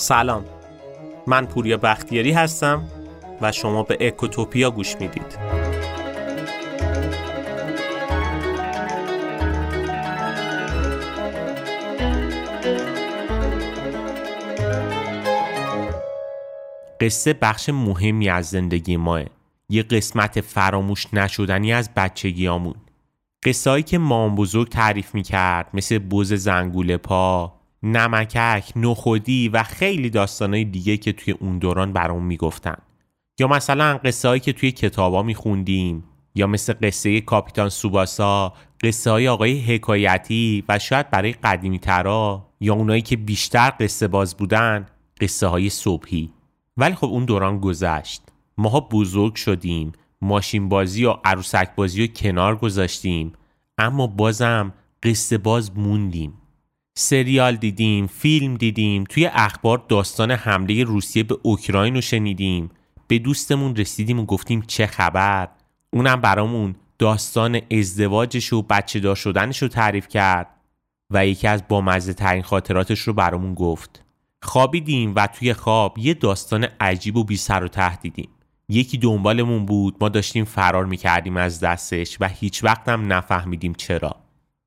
سلام، من پوریا بختیاری هستم و شما به اکوتوپیا گوش میدید. قصه بخش مهمی از زندگی ماه، یه قسمت فراموش نشدنی از بچگیامون. قصه‌ای که مام بزرگ تعریف میکرد، مثل بز زنگوله پا، نمکک، نخودی و خیلی داستانای دیگه که توی اون دوران برام میگفتن. یا مثلا قصه‌ای که توی کتابا میخوندیم، یا مثل قصه کاپیتان سوباسا، قصه‌های آقای حکایتی و شاید برای قدیمی ترا یا اونایی که بیشتر قصه باز بودن، قصه‌های صبحی. ولی خب اون دوران گذشت. ماها بزرگ شدیم، ماشین بازی و عروسک بازی رو کنار گذاشتیم، اما بازم قصه باز موندیم. سریال دیدیم، فیلم دیدیم، توی اخبار داستان حمله روسیه به اوکراین رو شنیدیم، به دوستمون رسیدیم و گفتیم چه خبر. اونم برامون داستان ازدواجش و بچه دار شدنش رو تعریف کرد و یکی از بامزه ترین خاطراتش رو برامون گفت. خوابیدیم و توی خواب یه داستان عجیب و بی سر و ته دیدیم. یکی دنبالمون بود، ما داشتیم فرار میکردیم از دستش و هیچ وقت هم نفهمیدیم چرا.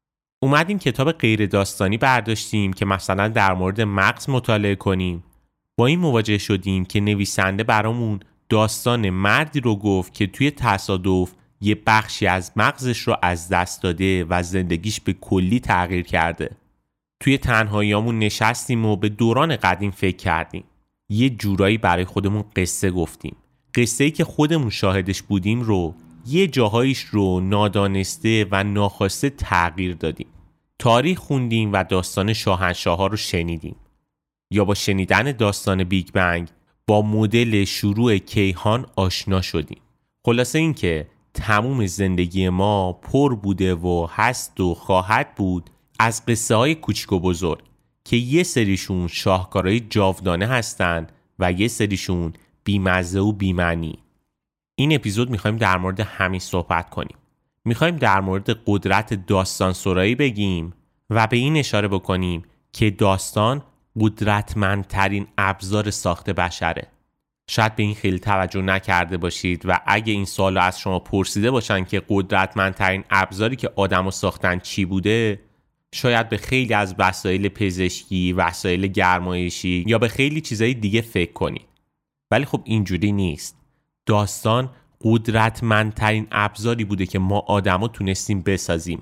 اومدیم کتاب غیر داستانی برداشتیم که مثلا در مورد مغز مطالعه کنیم. با این مواجه شدیم که نویسنده برامون داستان مردی رو گفت که توی تصادف یه بخشی از مغزش رو از دست داده و زندگیش به کلی تغییر کرده. توی تنهاییامون نشستیم و به دوران قدیم فکر کردیم. یه جورایی برای خودمون قصه گفتیم. قصه‌ای که خودمون شاهدش بودیم رو یه جاهایش رو نادانسته و ناخواسته تغییر دادیم. تاریخ خوندیم و داستان شاهنشاه‌ها رو شنیدیم. یا با شنیدن داستان بیگ بنگ با مدل شروع کیهان آشنا شدیم. خلاصه این که تموم زندگی ما پر بوده و هست و خواهد بود از قصه های کوچیک و بزرگ که یه سریشون شاهکارهای جاودانه هستن و یه سریشون بیمزه و بیمعنی. این اپیزود میخوایم در مورد همین صحبت کنیم. میخوایم در مورد قدرت داستان سرایی بگیم و به این اشاره بکنیم که داستان قدرتمندترین ابزار ساخت بشره. شاید به این خیلی توجه نکرده باشید و اگه این سوالو از شما پرسیده باشن که قدرتمندترین ابزاری که آدمو ساختن چی بوده، شاید به خیلی از وسایل پزشکی، وسایل گرمایشی یا به خیلی چیزای دیگه فکر کنید. ولی خب اینجوری نیست. داستان قدرتمندترین ابزاری بوده که ما آدما تونستیم بسازیم.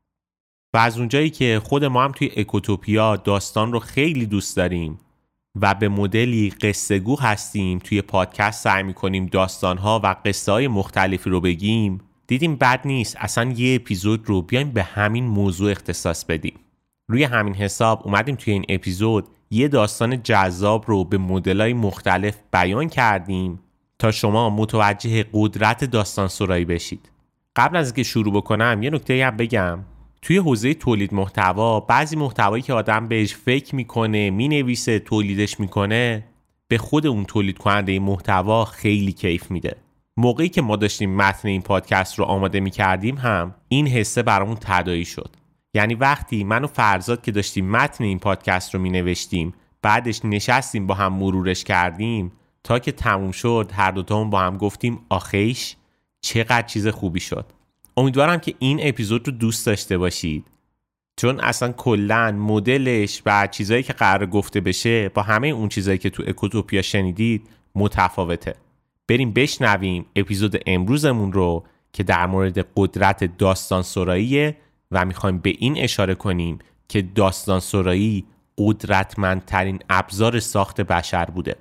و از اونجایی که خود ما هم توی اکوتوپیا داستان رو خیلی دوست داریم و به مدلی قصه گو هستیم، توی پادکست سعی می‌کنیم داستان‌ها و قصه‌های مختلفی رو بگیم، دیدیم بد نیست اصلا یه اپیزود رو بیایم به همین موضوع اختصاص بدیم. روی همین حساب اومدیم توی این اپیزود یه داستان جذاب رو به مدل‌های مختلف بیان کردیم تا شما متوجه قدرت داستان سرایی بشید. قبل از اینکه شروع بکنم یه نکته هم بگم. توی حوزه تولید محتوا، بعضی محتوایی که آدم بهش فکر میکنه، مینویسه، تولیدش میکنه، به خود اون تولید کننده محتوا خیلی کیف میده. موقعی که ما داشتیم متن این پادکست رو آماده میکردیم هم این حسه برامون تداعی شد. یعنی وقتی من و فرزاد که داشتیم متن این پادکست رو مینوشتیم، بعدش نشستیم با هم مرورش کردیم، تا که تموم شد هر دوتامون با هم گفتیم آخیش چقدر چیز خوبی شد. امیدوارم که این اپیزود رو دوست داشته باشید، چون اصلا کلن مدلش و چیزایی که قرار گفته بشه با همه اون چیزایی که تو اکوتوپیا شنیدید متفاوته. بریم بشنویم اپیزود امروزمون رو که در مورد قدرت داستان سراییه و میخوایم به این اشاره کنیم که داستان سرایی قدرتمندترین ابزار ساخت بشر بوده.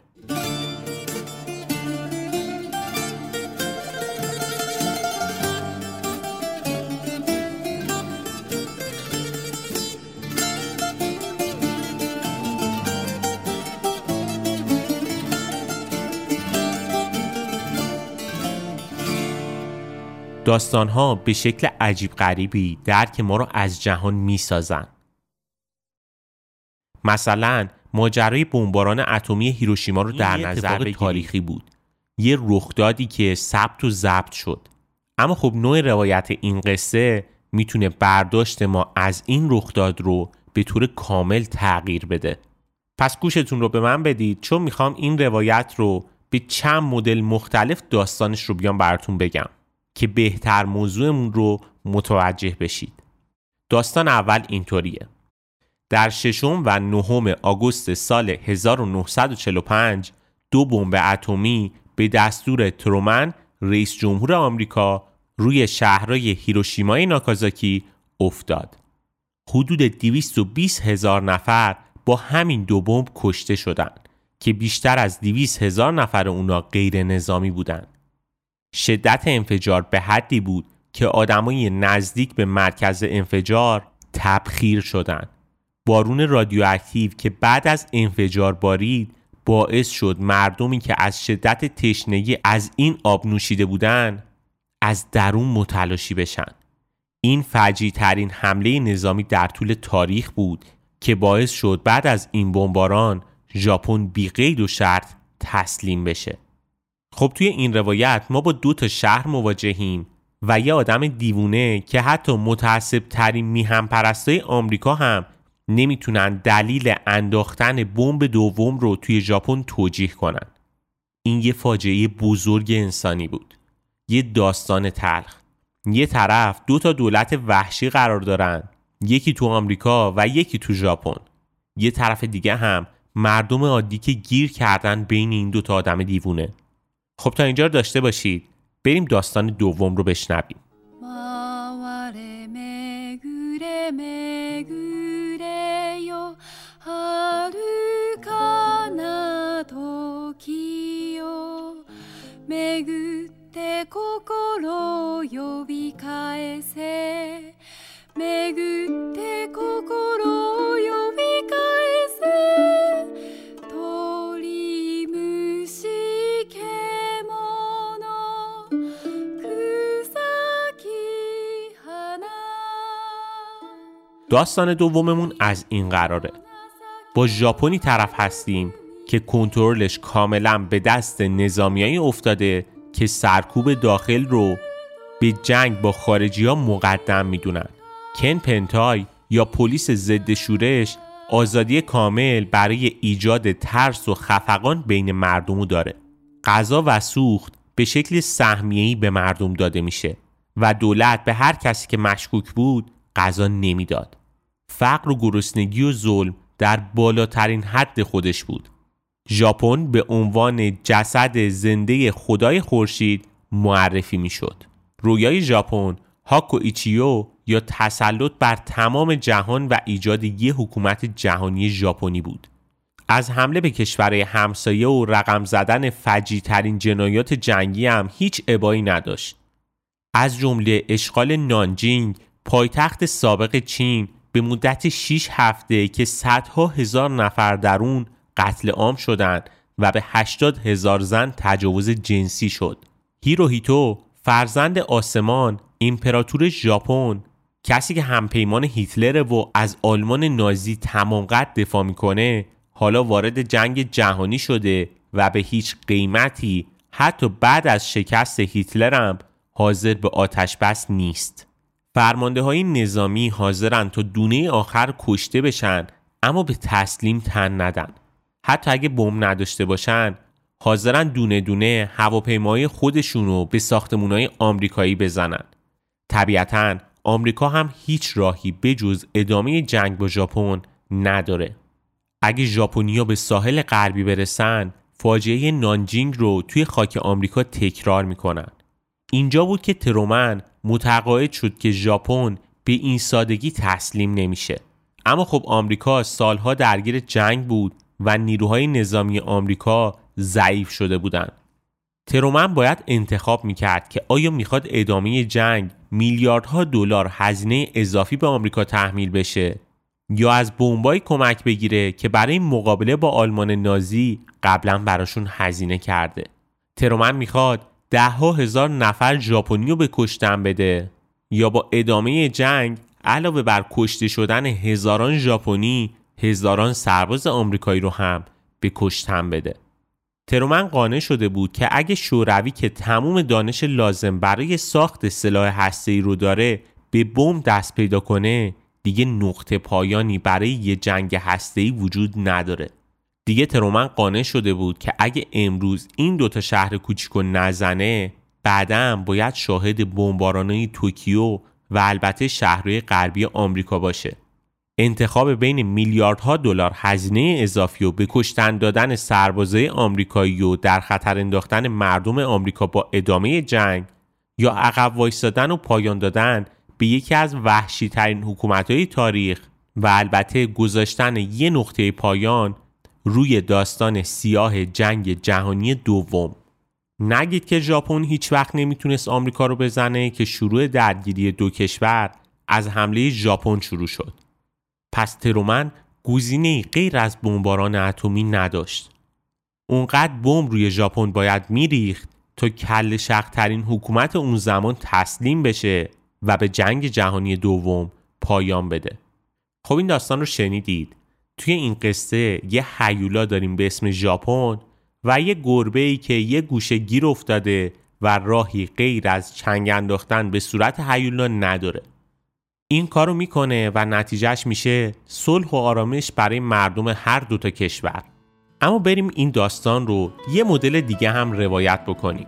داستان‌ها به شکل عجیب غریبی درک ما رو از جهان می‌سازن. مثلا ماجرای بمباران اتمی هیروشیما رو در نظر بگیرید. تاریخی بود. یه رخدادی که ثبت و ضبط شد. اما خب نوع روایت این قصه میتونه برداشت ما از این رخداد رو به طور کامل تغییر بده. پس گوشتون رو به من بدید چون میخوام این روایت رو به چند مدل مختلف داستانش رو بیام براتون بگم که بهتر موضوعمون رو متوجه بشید. داستان اول اینطوریه. در 6 و 9 آگوست سال 1945 2 بمب اتمی به دستور ترومن رئیس جمهور آمریکا روی شهرهای هیروشیما ناکازاکی افتاد. حدود 220,000 نفر با همین 2 بمب کشته شدند که بیشتر از 200,000 نفر اونا غیر نظامی بودند. شدت انفجار به حدی بود که آدمای نزدیک به مرکز انفجار تبخیر شدند. بارون رادیواکتیو که بعد از انفجار بارید باعث شد مردمی که از شدت تشنگی از این آب نوشیده بودند از درون متلاشی بشن. این فجیع ترین حمله نظامی در طول تاریخ بود که باعث شد بعد از این بمباران ژاپن بی قید و شرط تسلیم بشه. خب توی این روایت ما با 2 شهر مواجهیم و یه آدم دیوونه که حتی متعصب ترین میهن پرستای آمریکا هم نمیتونن دلیل انداختن بمب دوم رو توی ژاپن توجیه کنن. این یه فاجعه بزرگ انسانی بود. یه داستان تلخ. یه طرف 2 دولت وحشی قرار دارن، یکی تو آمریکا و یکی تو ژاپن. یه طرف دیگه هم مردم عادی که گیر کردن بین این 2 آدم دیوونه. خب تا اینجا رو داشته باشید. بریم داستان دوم رو بشنویم. داستان دوممون از این قراره. با ژاپنی طرف هستیم که کنترلش کاملا به دست نظامیایی افتاده که سرکوب داخل رو به جنگ با خارجی‌ها مقدم میدونن. کن پنتای یا پلیس ضد شورش آزادی کامل برای ایجاد ترس و خفقان بین مردمو داره. غذا و سوخت به شکل سهمیه‌ای به مردم داده میشه و دولت به هر کسی که مشکوک بود غذا نمیداد. فقر و گرسنگی و ظلم در بالاترین حد خودش بود. ژاپن به عنوان جسد زنده خدای خورشید معرفی میشد. رویای ژاپن هاکو ایچیو یا تسلط بر تمام جهان و ایجاد یک حکومت جهانی ژاپنی بود. از حمله به کشورهای همسایه و رقم زدن فجیع ترین جنایات جنگی هم هیچ ابایی نداشت. از جمله اشغال نانجینگ، پایتخت سابق چین، به مدت 6 هفته که صدها هزار نفر در اون قتل عام شدند و به 80,000 زن تجاوز جنسی شد. هیروهیتو فرزند آسمان، امپراتور ژاپن، کسی که همپیمان هیتلره و از آلمان نازی تمام قد دفاع میکنه، حالا وارد جنگ جهانی شده و به هیچ قیمتی حتی بعد از شکست هیتلر هم حاضر به آتش بس نیست. فرمانده های نظامی حاضرن تا دونه آخر کشته بشن اما به تسلیم تن ندن. حتی اگه بمب نداشته باشن حاضرن دونه دونه هواپیمای خودشونو به ساختمونای آمریکایی بزنن. طبیعتاً آمریکا هم هیچ راهی بجز ادامه جنگ با ژاپن نداره. اگه ژاپنیا به ساحل غربی برسن فاجعه نانجینگ رو توی خاک آمریکا تکرار میکنن. اینجا بود که ترومن متقاعد شد که ژاپن به این سادگی تسلیم نمیشه. اما خب آمریکا سالها درگیر جنگ بود و نیروهای نظامی آمریکا ضعیف شده بودند. ترومن باید انتخاب میکرد که آیا میخواد ادامه جنگ میلیاردها دلار هزینه اضافی به آمریکا تحمیل بشه یا از بمبای کمک بگیره که برای مقابله با آلمان نازی قبلا براشون هزینه کرده. ترومن میخواد 10,000 نفر ژاپنی رو به کشتن بده یا با ادامه جنگ علاوه بر کشته شدن هزاران ژاپنی هزاران سرباز آمریکایی رو هم به کشتن بده. ترومن قانع شده بود که اگه شوروی که تمام دانش لازم برای ساخت سلاح هسته‌ای رو داره به بمب دست پیدا کنه دیگه نقطه پایانی برای یه جنگ هسته‌ای وجود نداره. دیگه ترومن قانع شده بود که اگه امروز این دوتا شهر کوچیکو نزنه، بعداً باید شاهد بمباران‌های توکیو و البته شهرهای غربی آمریکا باشه. انتخاب بین میلیاردها دلار هزینه اضافی و به کشتن دادن سربازای آمریکایی و در خطر انداختن مردم آمریکا با ادامه جنگ، یا عقب وایسادن و پایان دادن به یکی از وحشی ترین حکومت‌های تاریخ و البته گذاشتن یه نقطه پایان روی داستان سیاه جنگ جهانی دوم. نگید که ژاپن هیچ وقت نمیتونست آمریکا رو بزنه که شروع درگیری دو کشور از حمله ژاپن شروع شد. پس ترومن گزینه‌ای غیر از بمباران اتمی نداشت. اونقدر بمب روی ژاپن باید میریخت تا کله شق‌ترین حکومت اون زمان تسلیم بشه و به جنگ جهانی دوم پایان بده. خب این داستان رو شنیدید. توی این قصه یه هیولا داریم به اسم ژاپن و یه گربه‌ای که یه گوشه گیر افتاده و راهی غیر از چنگ انداختن به صورت هیولا نداره. این کارو میکنه و نتیجهش میشه صلح و آرامش برای مردم هر دوتا کشور. اما بریم این داستان رو یه مدل دیگه هم روایت بکنیم.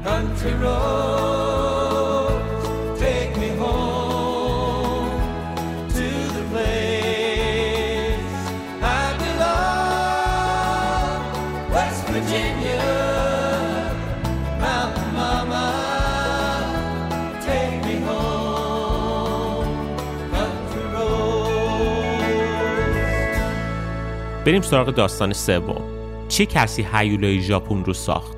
بریم سراغ داستان سوم. چه کسی هیولای ژاپن رو ساخت؟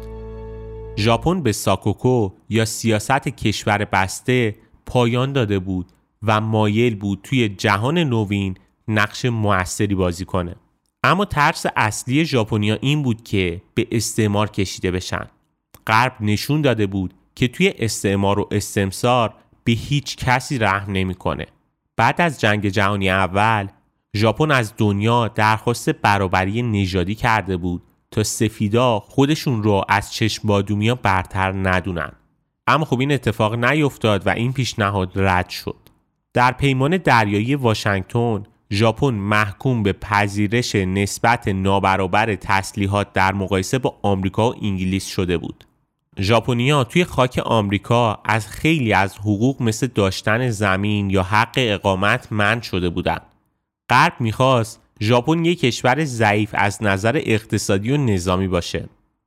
ژاپن به ساکوکو یا سیاست کشور بسته پایان داده بود و مایل بود توی جهان نوین نقش موثری بازی کنه. اما ترس اصلی ژاپنیا این بود که به استعمار کشیده بشن. غرب نشون داده بود که توی استعمار و استمسار به هیچ کسی رحم نمی‌کنه. بعد از جنگ جهانی اول ژاپن از دنیا درخواست برابری نژادی کرده بود تا سفیدا خودشون رو از چشم بادومیا برتر ندونن. اما خب این اتفاق نیفتاد و این پیشنهاد رد شد. در پیمان دریایی واشنگتن ژاپن محکوم به پذیرش نسبت نابرابر تسلیحات در مقایسه با آمریکا و انگلیس شده بود. ژاپنیا توی خاک آمریکا از خیلی از حقوق مثل داشتن زمین یا حق اقامت منع شده بودند. غرب میخواست ژاپن یک کشور ضعیف از نظر اقتصادی و نظامی باشه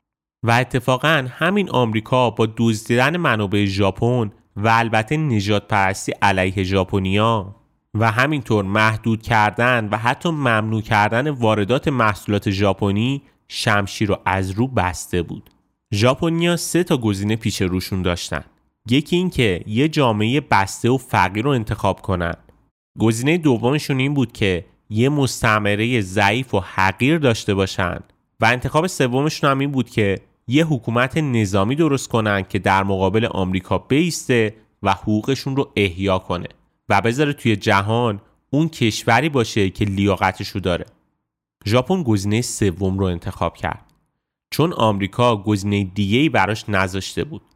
و اتفاقا همین آمریکا با دزدیدن منابع ژاپن و البته نژاد پرستی علیه ژاپنیا و همینطور محدود کردن و حتی ممنوع کردن واردات محصولات ژاپنی شمشیر رو از رو بسته بود. ژاپنیا 3 گزینه پیش روشون داشتن. یکی این که یه جامعه بسته و فقیر رو انتخاب کنن. گزینه دومشون این بود که یه مستعمره ضعیف و حقیر داشته باشن و انتخاب سومشون هم این بود که یه حکومت نظامی درست کنن که در مقابل آمریکا بایسته و حقوقشون رو احیا کنه و بذاره توی جهان اون کشوری باشه که لیاقتشو داره. ژاپن گزینه سوم رو انتخاب کرد چون آمریکا گزینه دیگه‌ای براش نذاشته بود.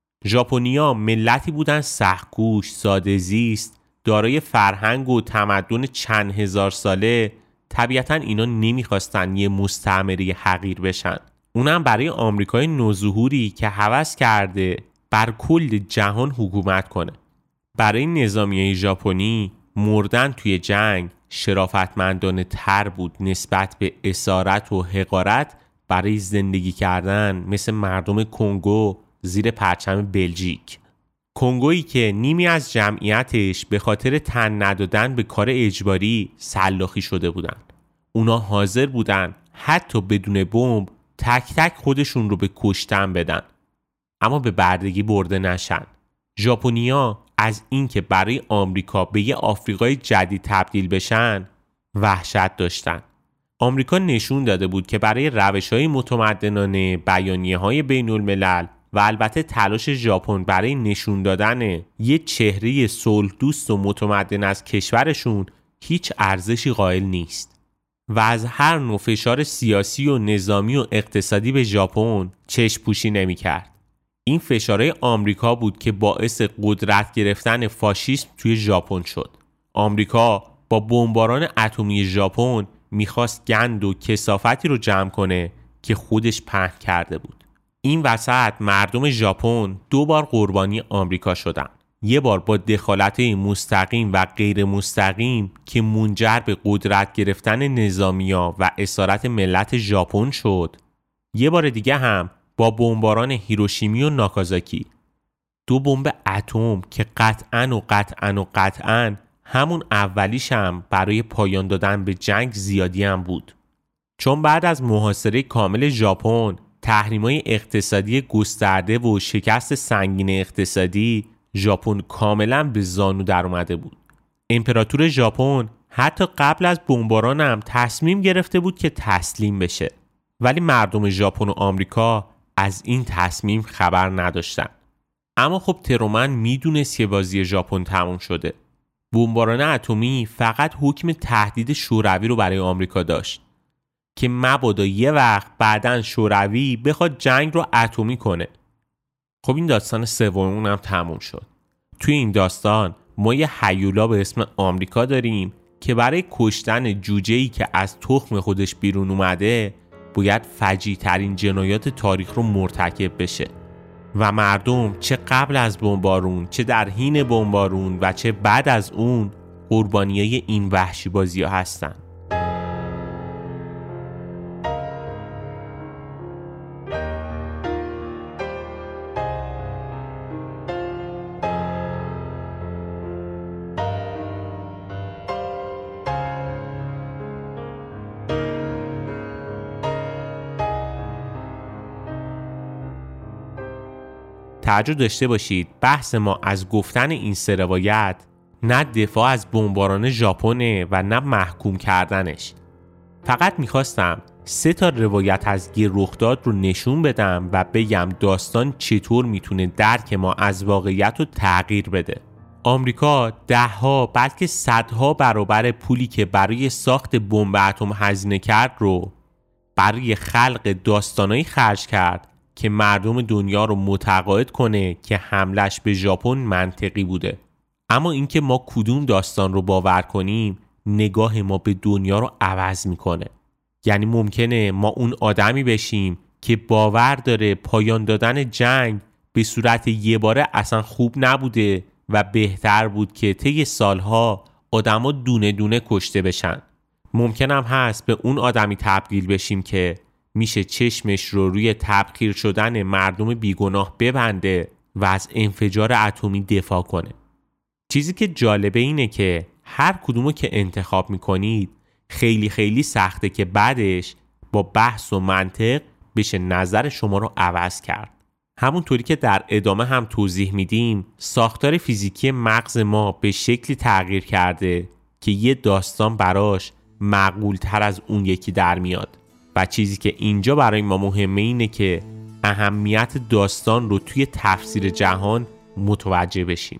ژاپنیا ملتی بودن سخت‌کوش، ساده‌زیست، دارای فرهنگ و تمدن چند هزار ساله. طبیعتاً اینا نمیخواستن یه مستعمره حقیر بشن، اونم برای آمریکای نوظهوری که هوس کرده بر کل جهان حکومت کنه. برای نظامیای ژاپنی مردن توی جنگ شرافتمندانه تر بود نسبت به اسارت و حقارت برای زندگی کردن مثل مردم کنگو زیر پرچم بلژیک. کنگویی که نیمی از جمعیتش به خاطر تن ندادن به کار اجباری سلاخی شده بودن. اونا حاضر بودن حتی بدون بمب تک تک خودشون رو به کشتن بدن اما به بردگی برده نشن. ژاپنیا از این که برای آمریکا به یه آفریقای جدید تبدیل بشن وحشت داشتن. آمریکا نشون داده بود که برای روش‌های متمدنانه، بیانیه‌های بین‌الملل و البته تلاش ژاپن برای نشون دادن یه چهره صلح دوست و متمدن از کشورشون هیچ ارزشی قائل نیست و از هر نوع فشار سیاسی و نظامی و اقتصادی به ژاپن چشم پوشی نمی‌کرد. این فشارهای آمریکا بود که باعث قدرت گرفتن فاشیسم توی ژاپن شد. آمریکا با بمباران اتمی ژاپن میخواست گند و کثافتی رو جمع کنه که خودش پهن کرده بود. این وسط مردم ژاپن 2 بار قربانی آمریکا شدن. یه بار با دخالت مستقیم و غیر مستقیم که منجر به قدرت گرفتن نظامیا و اسارت ملت ژاپن شد. یه بار دیگه هم با بمباران هیروشیما و ناکازاکی. 2 بمب اتم که قطعاً همون اولیش هم برای پایان دادن به جنگ زیادی هم بود. چون بعد از محاصره کامل ژاپن، تحریم‌های اقتصادی گسترده و شکست سنگین اقتصادی، ژاپن کاملا به زانو در اومده بود. امپراتور ژاپن حتی قبل از بمباران هم تصمیم گرفته بود که تسلیم بشه، ولی مردم ژاپن و آمریکا از این تصمیم خبر نداشتن. اما خب ترومن میدونست که بازی ژاپن تموم شده. بمباران اتمی فقط حکم تهدید شوروی رو برای آمریکا داشت که مبادا یه وقت بعدن شوروی بخواد جنگ رو اتمی کنه. خب این داستان سوممون هم تموم شد. توی این داستان ما یه هیولا به اسم آمریکا داریم که برای کشتن جوجه‌ای که از تخم خودش بیرون اومده باید فجیع ترین جنایات تاریخ رو مرتکب بشه و مردم چه قبل از بمبارون، چه در حین بمبارون و چه بعد از اون قربانیای این وحشی بازی‌ها هستن. توجه داشته باشید بحث ما از گفتن این 3 روایت نه دفاع از بمباران ژاپنه و نه محکوم کردنش. فقط میخواستم 3 تا روایت از گیر رخ داد رو نشون بدم و بگم داستان چطور میتونه درک ما از واقعیت رو تغییر بده. آمریکا 10 بلکه 100 برابر پولی که برای ساخت بمب اتم هزینه کرد رو برای خلق داستانایی خرج کرد که مردم دنیا رو متقاعد کنه که حملش به ژاپن منطقی بوده. اما اینکه ما کدوم داستان رو باور کنیم نگاه ما به دنیا رو عوض میکنه. یعنی ممکنه ما اون آدمی بشیم که باور داره پایان دادن جنگ به صورت یه باره اصلا خوب نبوده و بهتر بود که طی سالها آدما دونه دونه کشته بشن. ممکنم هست به اون آدمی تبدیل بشیم که میشه چشمش رو روی تبخیر شدن مردم بیگناه ببنده و از انفجار اتمی دفاع کنه. چیزی که جالبه اینه که هر کدومو که انتخاب میکنید خیلی خیلی سخته که بعدش با بحث و منطق بشه نظر شما رو عوض کرد. همونطوری که در ادامه هم توضیح میدیم ساختار فیزیکی مغز ما به شکلی تغییر کرده که یه داستان براش معقول تر از اون یکی در میاد. و چیزی که اینجا برای ما مهمه اینه که اهمیت داستان رو توی تفسیر جهان متوجه بشیم.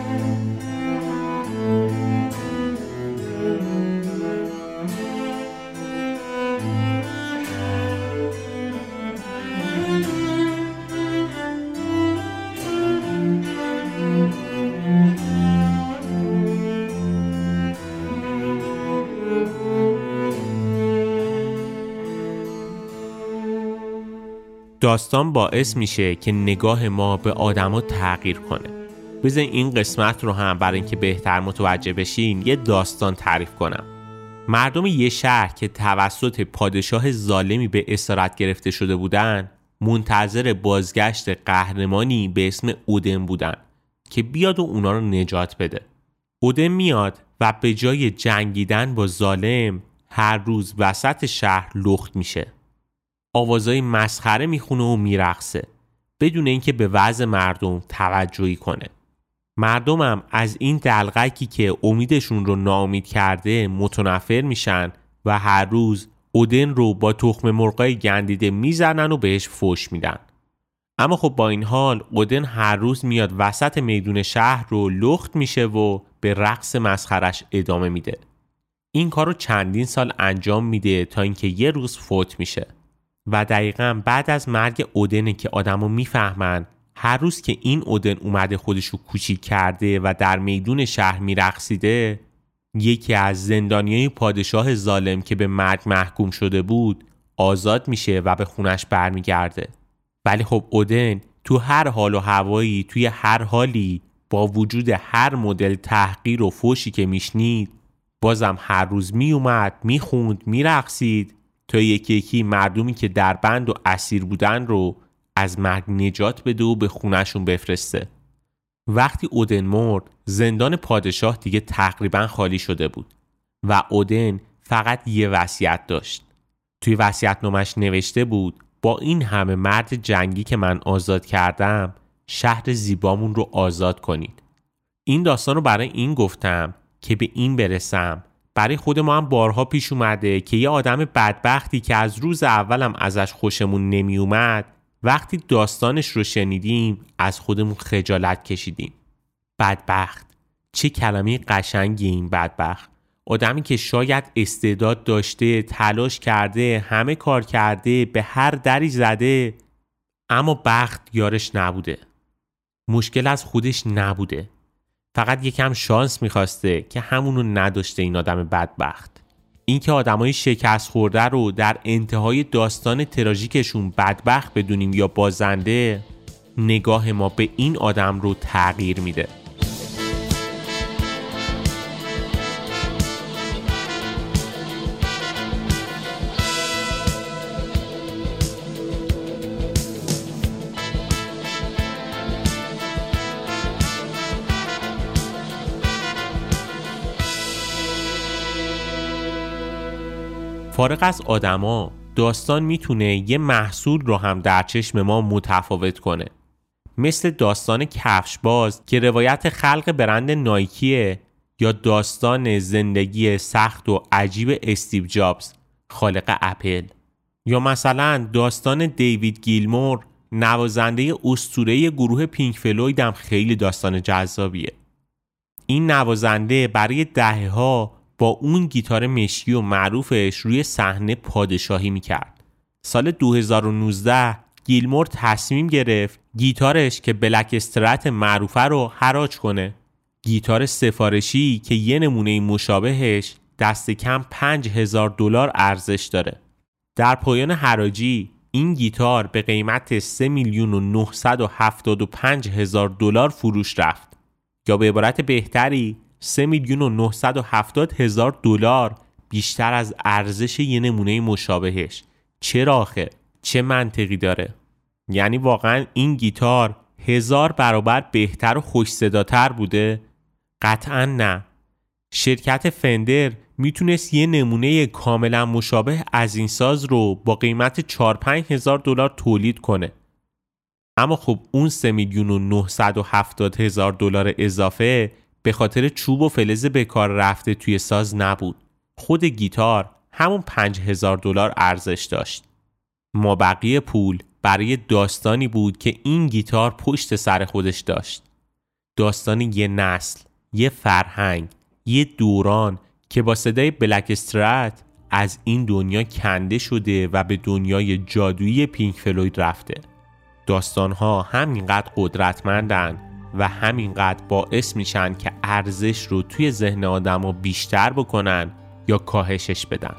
داستان باعث میشه که نگاه ما به آدما تغییر کنه. بذارین این قسمت رو هم برای اینکه بهتر متوجه بشین یه داستان تعریف کنم. مردم یه شهر که توسط پادشاه ظالمی به اسارت گرفته شده بودن منتظر بازگشت قهرمانی به اسم اودن بودن که بیاد و اونا رو نجات بده. اودن میاد و به جای جنگیدن با ظالم هر روز وسط شهر لخت میشه. آوازای مسخره میخونه و میرقصه بدون اینکه به وضع مردم توجهی کنه. مردمم از این دلغکی که امیدشون رو ناامید کرده متنفر میشن و هر روز اودن رو با تخم مرغای گندیده میزنن و بهش فحش میدن. اما خب با این حال اودن هر روز میاد وسط میدون شهر رو لخت میشه و به رقص مسخرش ادامه میده. این کارو چندین سال انجام میده تا اینکه یه روز فوت میشه. و دقیقاً بعد از مرگ اودنه که آدمو میفهمن هر روز که این اودن اومده خودشو کوچیک کرده و در میدون شهر میرقصیده یکی از زندانیای پادشاه ظالم که به مرگ محکوم شده بود آزاد میشه و به خونش برمیگرده. ولی خب اودن تو هر حال و هوایی، توی هر حالی، با وجود هر مدل تحقیر و فوشی که میشنید، بازم هر روز میومد، میخوند، میرقصید تا یکی یکی مردمی که در بند و اسیر بودن رو از مرگ نجات بده و به خونهشون بفرسته. وقتی اودن مرد، زندان پادشاه دیگه تقریبا خالی شده بود و اودن فقط یه وصیت داشت. توی وصیت‌نامه‌اش نوشته بود با این همه مرد جنگی که من آزاد کردم، شهر زیبامون رو آزاد کنید. این داستان رو برای این گفتم که به این برسم برای خود ما هم بارها پیش اومده که یه آدم بدبختی که از روز اولم ازش خوشمون نمی اومد، وقتی داستانش رو شنیدیم از خودمون خجالت کشیدیم. بدبخت، چه کلمه قشنگی این بدبخت. آدمی که شاید استعداد داشته، تلاش کرده، همه کار کرده، به هر دری زده، اما بخت یارش نبوده. مشکل از خودش نبوده، فقط یکم شانس میخواسته که همونو نداشته این آدم بدبخت. این که آدمای شکست خورده رو در انتهای داستان تراژیکشون بدبخت بدونیم یا بازنده، نگاه ما به این آدم رو تغییر میده. فارغ از آدما، داستان میتونه یه محصول رو هم در چشم ما متفاوت کنه. مثل داستان کفشباز که روایت خلق برند نایکیه، یا داستان زندگی سخت و عجیب استیو جابز، خالق اپل، یا مثلا داستان دیوید گیلمور، نوازنده اسطوره گروه پینک فلوید هم خیلی داستان جذابیه. این نوازنده برای دهه‌ها با اون گیتار مشکی و معروفش روی صحنه پادشاهی میکرد. سال 2019 گیلمور تصمیم گرفت گیتارش که بلک استرات معروفه رو حراج کنه. گیتار سفارشی که یه نمونه مشابهش دست کم $5,000 ارزش داره. در پایان حراجی این گیتار به قیمت $3,975,000 فروش رفت، یا به عبارت بهتری $3,970,000 بیشتر از ارزش یه نمونه مشابهش. چرا آخه؟ چه منطقی داره؟ یعنی واقعا این گیتار 1000 برابر بهتر و خوش صداتر بوده؟ قطعا نه. شرکت فندر میتونست یه نمونه کاملا مشابه از این ساز رو با قیمت 4-5,000 تولید کنه، اما خب اون $3,970,000 اضافه به خاطر چوب و فلز به کار رفته توی ساز نبود. خود گیتار همون $5,000 ارزش داشت. مابقی پول برای داستانی بود که این گیتار پشت سر خودش داشت. داستان یه نسل، یه فرهنگ، یه دوران که با صدای بلک استرات از این دنیا کنده شده و به دنیای جادویی پینک فلوید رفته. داستان‌ها همینقدر قدرتمندن و همینقدر باعث میشن که ارزش رو توی ذهن آدم‌ها بیشتر بکنن یا کاهشش بدن.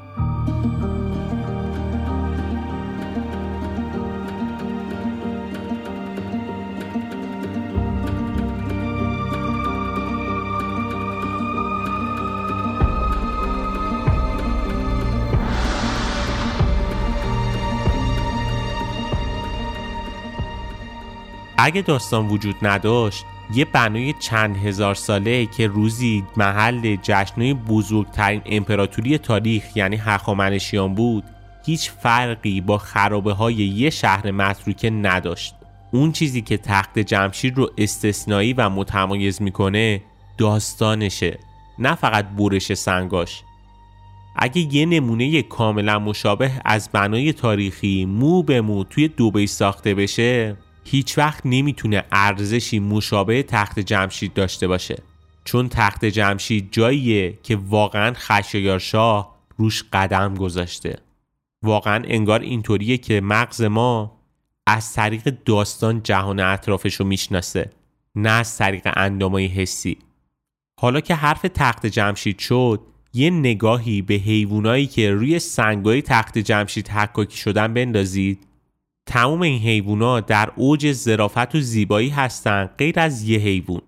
اگه داستان وجود نداشت، یه بنای چند هزار ساله که روزی محل جشن‌های بزرگترین امپراتوری تاریخ یعنی هخامنشیان بود، هیچ فرقی با خرابه‌های یه شهر متروکه نداشت. اون چیزی که تخت جمشید رو استثنایی و متمایز میکنه داستانشه، نه فقط برش سنگاش. اگه یه نمونه کاملا مشابه از بنای تاریخی مو به مو توی دبی ساخته بشه، هیچ وقت نمیتونه ارزشی مشابه تخت جمشید داشته باشه، چون تخت جمشید جاییه که واقعا خشایارشاه روش قدم گذاشته. واقعا انگار اینطوریه که مغز ما از طریق داستان جهان اطرافش رو میشناسه، نه از طریق اندامای حسی. حالا که حرف تخت جمشید شد، یه نگاهی به حیوانایی که روی سنگای تخت جمشید حکاکی شدن بندازید. تمام این حیوونا در اوج ظرافت و زیبایی هستن غیر از یه حیوان.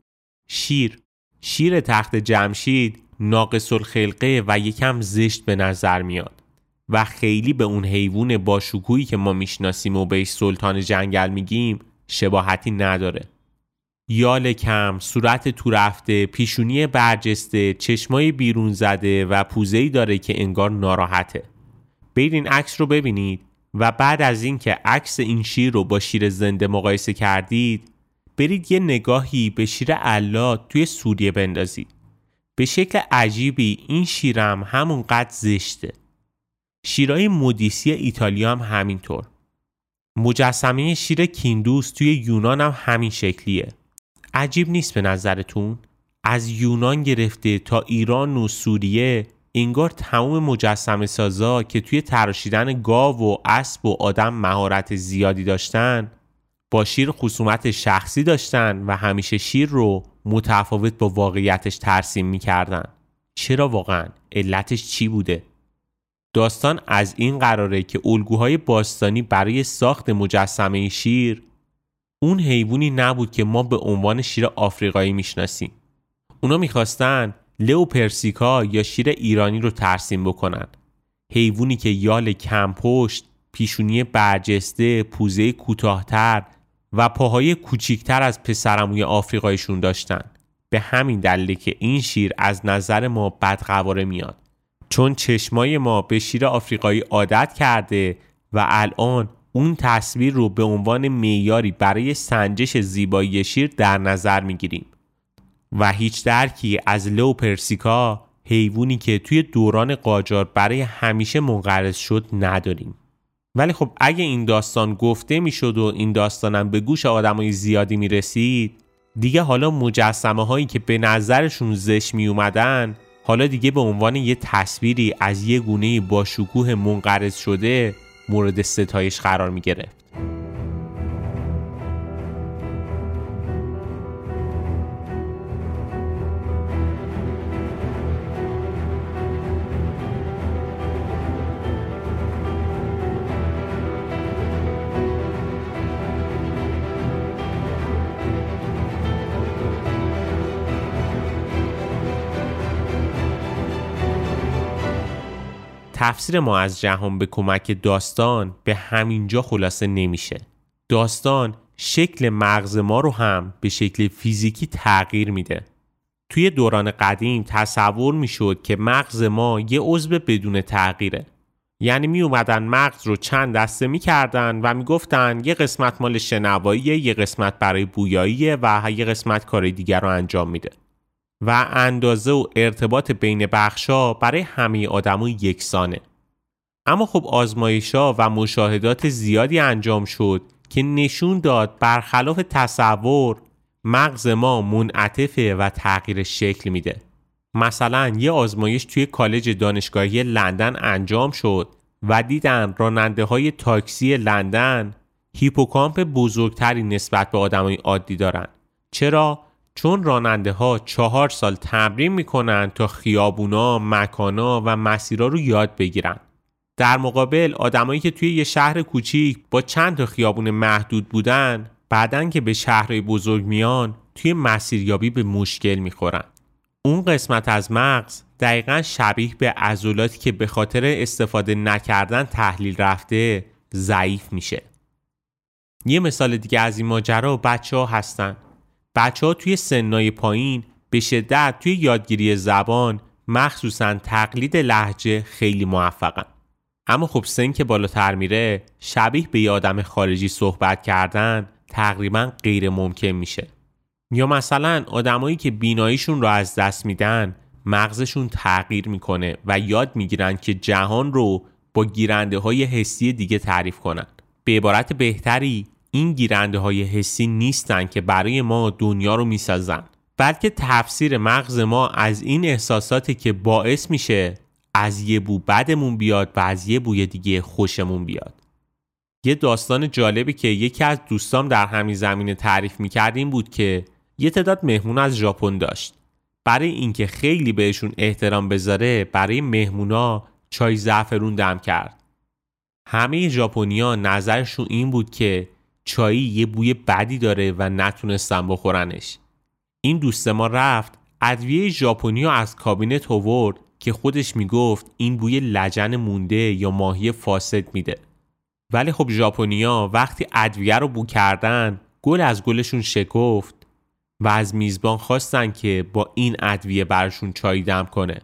شیر تخت جمشید ناقص الخلقه و یکم زشت به نظر میاد و خیلی به اون حیوان با شکوهی که ما میشناسیم و بهش سلطان جنگل میگیم شباهتی نداره. یال کم، صورت تو رفته، پیشونی برجسته، چشمای بیرون زده و پوزه‌ای داره که انگار ناراحته. برید این عکس رو ببینید و بعد از این که عکس این شیر رو با شیر زنده مقایسه کردید، برید یه نگاهی به شیر علات توی سوریه بندازید. به شکل عجیبی این شیرم همونقدر زشته. شیرای مودیسی ایتالیا هم همینطور. مجسمه شیر کیندوس توی یونان هم همین شکلیه. عجیب نیست به نظرتون؟ از یونان گرفته تا ایران و سوریه انگار تمام مجسمه سازا که توی تراشیدن گاو و اسب و آدم مهارت زیادی داشتن با شیر خصومت شخصی داشتن و همیشه شیر رو متفاوت با واقعیتش ترسیم میکردن. چرا واقعا؟ علتش چی بوده؟ داستان از این قراره که الگوهای باستانی برای ساخت مجسمه شیر اون حیوانی نبود که ما به عنوان شیر آفریقایی میشناسیم. اونا میخواستن لئو پرسیکا یا شیر ایرانی رو ترسیم بکنن. حیوانی که یال کم پشت، پیشونی برجسته، پوزه کوتاه‌تر و پاهای کوچیکتر از پسرعموی آفریقاییشون داشتن. به همین دلیله که این شیر از نظر ما بدقواره میاد. چون چشمای ما به شیر آفریقایی عادت کرده و الان اون تصویر رو به عنوان معیاری برای سنجش زیبایی شیر در نظر میگیریم و هیچ درکی از لئو پرسیکا، حیوانی که توی دوران قاجار برای همیشه منقرض شد، نداریم. ولی خب اگه این داستان گفته میشد و این داستانم به گوش آدمای زیادی میرسید، دیگه حالا مجسمه هایی که به نظرشون زشت می اومدن حالا دیگه به عنوان یه تصویری از یه گونه با شکوه منقرض شده مورد ستایش قرار می گرفت. تفسیر ما از جهان به کمک داستان به همینجا خلاصه نمیشه. داستان شکل مغز ما رو هم به شکل فیزیکی تغییر میده. توی دوران قدیم تصور میشد که مغز ما یه عضو بدون تغییره. یعنی می اومدن مغز رو چند دسته میکردن و میگفتن یه قسمت مال شنواییه، یه قسمت برای بویاییه و یه قسمت کار دیگر رو انجام میده. و اندازه و ارتباط بین بخشا برای همه آدمو یکسانه. اما خب آزمایش‌ها و مشاهدات زیادی انجام شد که نشون داد برخلاف تصور مغز ما منعطفه و تغییر شکل میده. مثلا یه آزمایش توی کالج دانشگاهی لندن انجام شد و دیدن راننده‌های تاکسی لندن هیپوکامپ بزرگتری نسبت به آدمای عادی دارن. چرا؟ چون راننده ها 4 سال تمرین میکنن تا خیابونا، مکانا و مسیرها رو یاد بگیرن. در مقابل آدمایی که توی یه شهر کوچیک با چند تا خیابون محدود بودن، بعدن که به شهرهای بزرگ میان توی مسیریابی به مشکل میخورن. اون قسمت از مغز دقیقاً شبیه به عضلاتی که به خاطر استفاده نکردن تحلیل رفته ضعیف میشه. یه مثال دیگه از این ماجرا بچه‌ها هستن. بچه‌ها توی سنای پایین به شدت توی یادگیری زبان، مخصوصاً تقلید لهجه، خیلی موفقن. اما خب سن که بالاتر میره، شبیه به یه آدم خارجی صحبت کردن تقریباً غیر ممکن میشه. یا مثلا آدمایی که بیناییشون رو از دست میدن، مغزشون تغییر میکنه و یاد میگیرن که جهان رو با گیرنده‌های حسی دیگه تعریف کنن. به عبارت بهتری، این گیرنده‌های حسی نیستن که برای ما دنیا رو میسازن، بلکه تفسیر مغز ما از این احساساتی که باعث میشه از یه بو بدمون بیاد و از یه بوی دیگه خوشمون بیاد. یه داستان جالبی که یکی از دوستام در همین زمینه تعریف میکرد این بود که یه تعداد مهمون از ژاپن داشت. برای اینکه خیلی بهشون احترام بذاره برای مهمونا چای زعفرون دم کرد. همه ژاپنیا نظرشون این بود که چای یه بوی بدی داره و نتونستن بخورنش. این دوست ما رفت ادویه ژاپنی از کابینت آورد که خودش میگفت این بوی لجن مونده یا ماهی فاسد میده. ولی خب ژاپنیا وقتی ادویه رو بو کردن گل از گلشون شکفت و از میزبان خواستن که با این ادویه برشون چای دم کنه.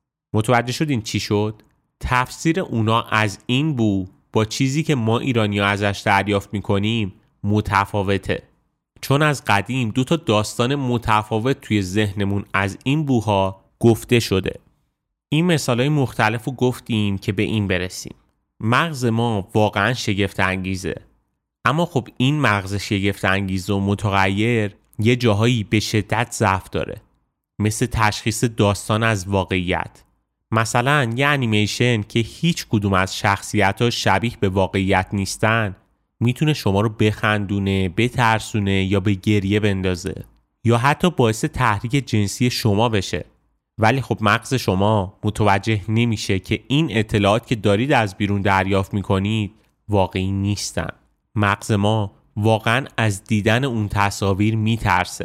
متوجه شدین چی شد؟ تفسیر اونا از این بو با چیزی که ما ایرانی‌ها ازش دریافت میکنیم متفاوته. چون از قدیم 2 تا داستان متفاوت توی ذهنمون از این بوها گفته شده. این مثالای مختلف رو گفتیم که به این برسیم. مغز ما واقعا شگفت انگیزه. اما خب این مغز شگفت انگیز و متغیر یه جاهایی به شدت ضعف داره. مثل تشخیص داستان از واقعیت. مثلا یه انیمیشن که هیچ کدوم از شخصیت‌ها شبیه به واقعیت نیستن میتونه شما رو بخندونه، بترسونه یا به گریه بندازه یا حتی باعث تحریک جنسی شما بشه. ولی خب مغز شما متوجه نمیشه که این اطلاعات که دارید از بیرون دریافت میکنید واقعی نیستن. مغز ما واقعا از دیدن اون تصاویر میترسه.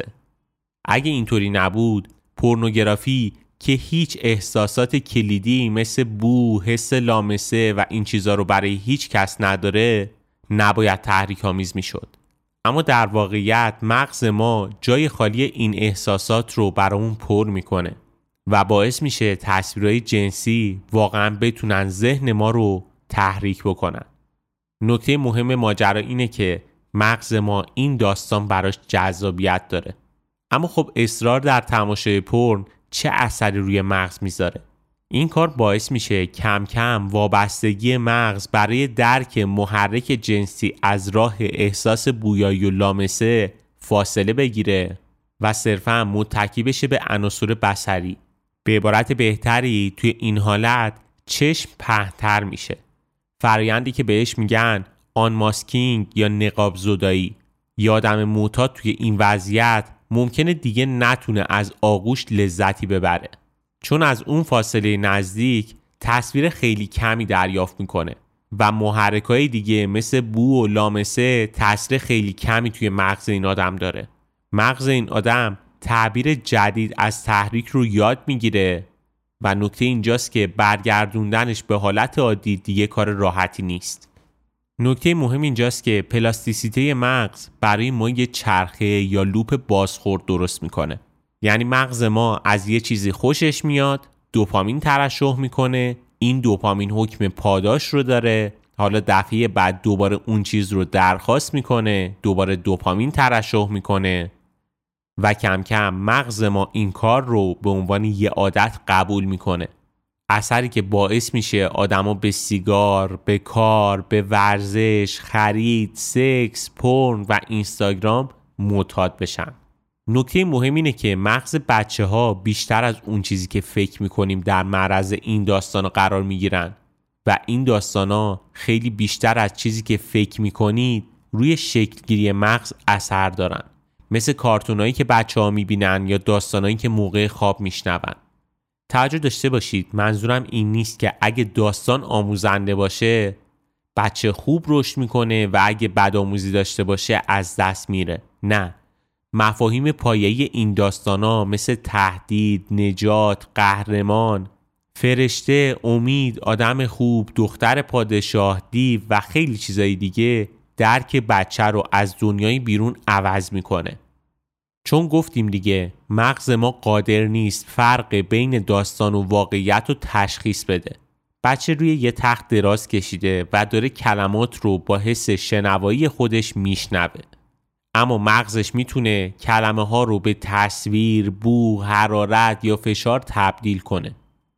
اگه اینطوری نبود پورنوگرافی که هیچ احساسات کلیدی مثل بو، حس لامسه و این چیزا رو برای هیچ کس نداره نباید تحریک آمیز میشد. اما در واقعیت مغز ما جای خالی این احساسات رو برامون پر میکنه و باعث میشه تصویرهای جنسی واقعا بتونن ذهن ما رو تحریک بکنن. نکته مهم ماجرا اینه که مغز ما این داستان براش جذابیت داره. اما خب اصرار در تماشای پورن چه اثری روی مغز میذاره؟ این کار باعث میشه کم کم وابستگی مغز برای درک محرک جنسی از راه احساس بویایی و لامسه فاصله بگیره و صرفا متکی بشه به عناصر بصری. به عبارت بهتری توی این حالت چشم پهن‌تر میشه. فرآیندی که بهش میگن آن ماسکینگ یا نقاب زدایی. یه آدم معتاد توی این وضعیت ممکنه دیگه نتونه از آغوش لذتی ببره، چون از اون فاصله نزدیک تصویر خیلی کمی دریافت میکنه و محرکای دیگه مثل بو و لامسه تاثیر خیلی کمی توی مغز این آدم داره. مغز این آدم تعبیر جدید از تحریک رو یاد میگیره و نکته اینجاست که برگردوندنش به حالت عادی دیگه کار راحتی نیست. نکته مهم اینجاست که پلاستیسیته مغز برای ما یه چرخه یا لوپ بازخورد درست میکنه. یعنی مغز ما از یه چیزی خوشش میاد، دوپامین ترشح میکنه، این دوپامین حکم پاداش رو داره، حالا دفعه بعد دوباره اون چیز رو درخواست میکنه، دوباره دوپامین ترشح میکنه و کم کم مغز ما این کار رو به عنوان یه عادت قبول میکنه. اثری که باعث میشه آدما به سیگار، به کار، به ورزش، خرید، سکس، پورن و اینستاگرام معتاد بشن. نکته مهم اینه که مغز بچه‌ها بیشتر از اون چیزی که فکر میکنیم در معرض این داستانا قرار میگیرن و این داستانا خیلی بیشتر از چیزی که فکر میکنید روی شکلگیری مغز اثر دارن. مثل کارتونایی که بچه‌ها میبینن یا داستانایی که موقع خواب میشنون. توجه داشته باشید، منظورم این نیست که اگه داستان آموزنده باشه بچه خوب رشد میکنه و اگه بد آموزی داشته باشه از دست میره. نه، مفاهیم پایه‌ای این داستانا مثل تهدید، نجات، قهرمان، فرشته، امید، آدم خوب، دختر پادشاه، دیو و خیلی چیزای دیگه درک بچه رو از دنیای بیرون عوض میکنه. چون گفتیم دیگه مغز ما قادر نیست فرق بین داستان و واقعیت رو تشخیص بده. بچه روی یه تخت دراز کشیده و داره کلمات رو با حس شنوایی خودش میشنوه. اما مغزش میتونه کلمه ها رو به تصویر، بو، حرارت یا فشار تبدیل کنه.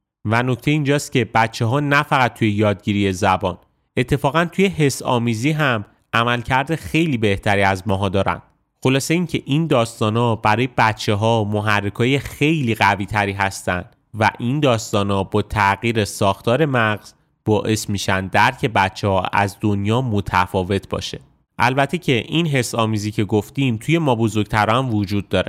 و نکته اینجاست که بچه ها نه فقط توی یادگیری زبان، اتفاقا توی حس آمیزی هم عملکرد خیلی بهتری از ماها دارن. خلاصه این که این داستانا برای بچه ها محرکای خیلی قوی تری هستن و این داستانا با تغییر ساختار مغز باعث میشن درک بچه ها از دنیا متفاوت باشه. البته که این حس آمیزی که گفتیم توی ما بزرگتران وجود داره.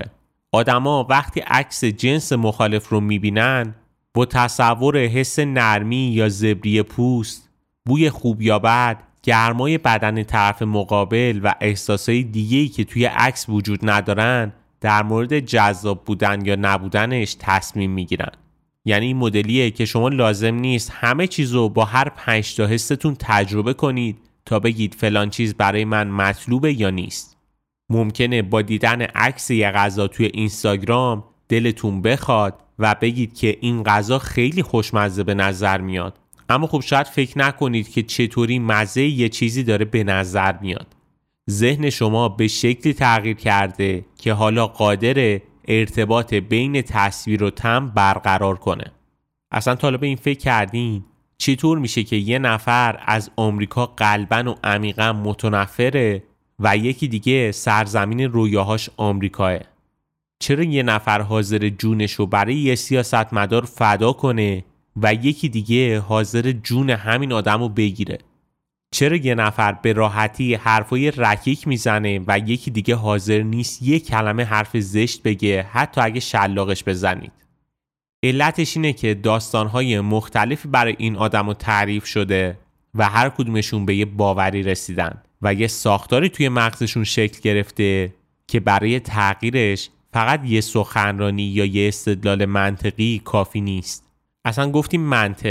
آدما وقتی عکس جنس مخالف رو میبینن با تصور حس نرمی یا زبری پوست، بوی خوب یا بد، گرمای بدن طرف مقابل و احساسای دیگه‌ای که توی عکس وجود ندارن در مورد جذاب بودن یا نبودنش تصمیم میگیرن. یعنی این مدلیه که شما لازم نیست همه چیزو با هر 5 تا حستون تجربه کنید تا بگید فلان چیز برای من مطلوبه یا نیست. ممکنه با دیدن عکس یه غذا توی اینستاگرام دلتون بخواد و بگید که این غذا خیلی خوشمزه به نظر میاد، اما خب شاید فکر نکنید که چطوری مزه یه چیزی داره به نظر میاد. ذهن شما به شکلی تغییر کرده که حالا قادره ارتباط بین تصویر و طعم برقرار کنه. اصلا تا حالا به این فکر کردین چطور میشه که یه نفر از آمریکا قلباً و عمیقاً متنفره و یکی دیگه سرزمین رویاهاش آمریکاه؟ چرا یه نفر حاضر جونشو برای یه سیاستمدار فدا کنه و یکی دیگه حاضر جون همین آدمو بگیره؟ چرا یه نفر به راحتی حرفای رکیک میزنه و یکی دیگه حاضر نیست یک کلمه حرف زشت بگه حتی اگه شلاقش بزنید؟ علتش اینه که داستانهای مختلفی برای این آدمو تعریف شده و هر کدومشون به یه باوری رسیدن و یه ساختاری توی مغزشون شکل گرفته که برای تغییرش فقط یه سخنرانی یا یه استدلال منطقی کافی نیست. اصلا گفتیم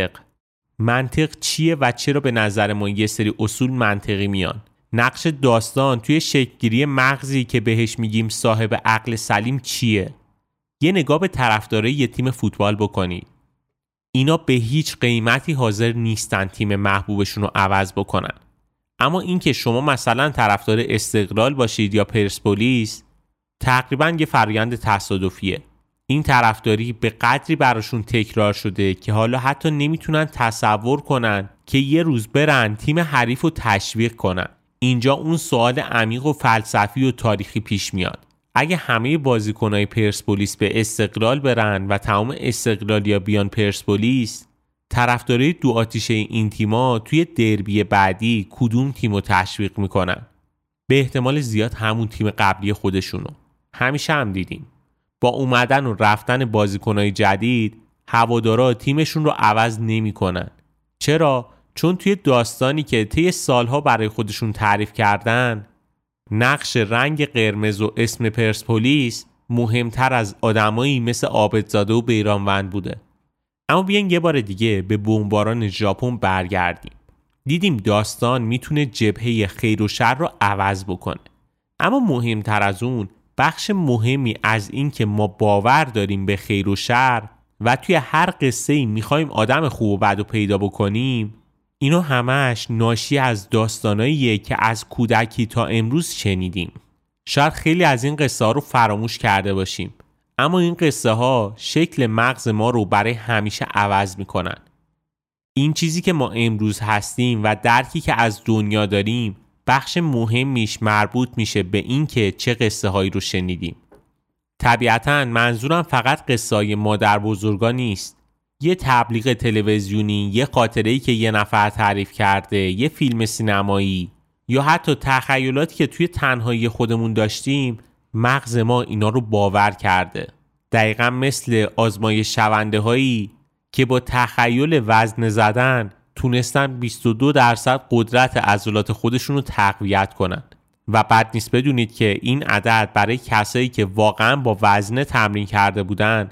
منطق چیه و چرا به نظر ما یه سری اصول منطقی میان؟ نقش داستان توی شکل‌گیری مغزی که بهش میگیم صاحب عقل سلیم چیه؟ یه نگاه به طرفدارای یه تیم فوتبال بکنید. اینا به هیچ قیمتی حاضر نیستن تیم محبوبشون رو عوض بکنن. اما این که شما مثلا طرفدار استقلال باشید یا پرسپولیس تقریبا یه فرآیند تصادفیه. این طرفداری به قدری براشون تکرار شده که حالا حتی نمیتونن تصور کنن که یه روز برن تیم حریف رو تشویق کنن. اینجا اون سوال عمیق و فلسفی و تاریخی پیش میاد. اگه همه بازیکنای پرسپولیس به استقلال برن و تمام استقلالیا بیان پرسپولیس، طرفدارای دو آتیشه این تیما توی دربی بعدی کدوم تیمو تشویق میکنن؟ به احتمال زیاد همون تیم قبلی خودشونو. همیشه هم دیدیم با اومدن و رفتن بازیکنای جدید هوادارا تیمشون رو عوض نمیکنن. چرا؟ چون توی داستانی که طی سالها برای خودشون تعریف کردن، نقش رنگ قرمز و اسم پرسپولیس مهمتر از آدمایی مثل عابدزاده و بیرانوند بوده. اما بیاین یه بار دیگه به بمباران ژاپن برگردیم. دیدیم داستان میتونه جبهه خیر و شر رو عوض بکنه. اما مهمتر از اون بخش مهمی از این که ما باور داریم به خیر و شر و توی هر قصه‌ای میخوایم آدم خوب و بد رو پیدا بکنیم، اینا همش ناشی از داستاناییه که از کودکی تا امروز شنیدیم. شاید خیلی از این قصه ها رو فراموش کرده باشیم، اما این قصه ها شکل مغز ما رو برای همیشه عوض میکنن. این چیزی که ما امروز هستیم و درکی که از دنیا داریم بخش مهمیش مربوط میشه به این که چه قصه هایی رو شنیدیم. طبیعتاً منظورم فقط قصه های مادر بزرگا نیست. یه تبلیغ تلویزیونی، یه خاطره‌ای که یه نفر تعریف کرده، یه فیلم سینمایی یا حتی تخیلاتی که توی تنهایی خودمون داشتیم، مغز ما اینا رو باور کرده. دقیقاً مثل آزمایش شونده هایی که با تخیل وزن زدن تونستن 22% قدرت عضلات خودشون رو تقویت کنن و بد نیست بدونید که این عدد برای کسایی که واقعاً با وزنه تمرین کرده بودن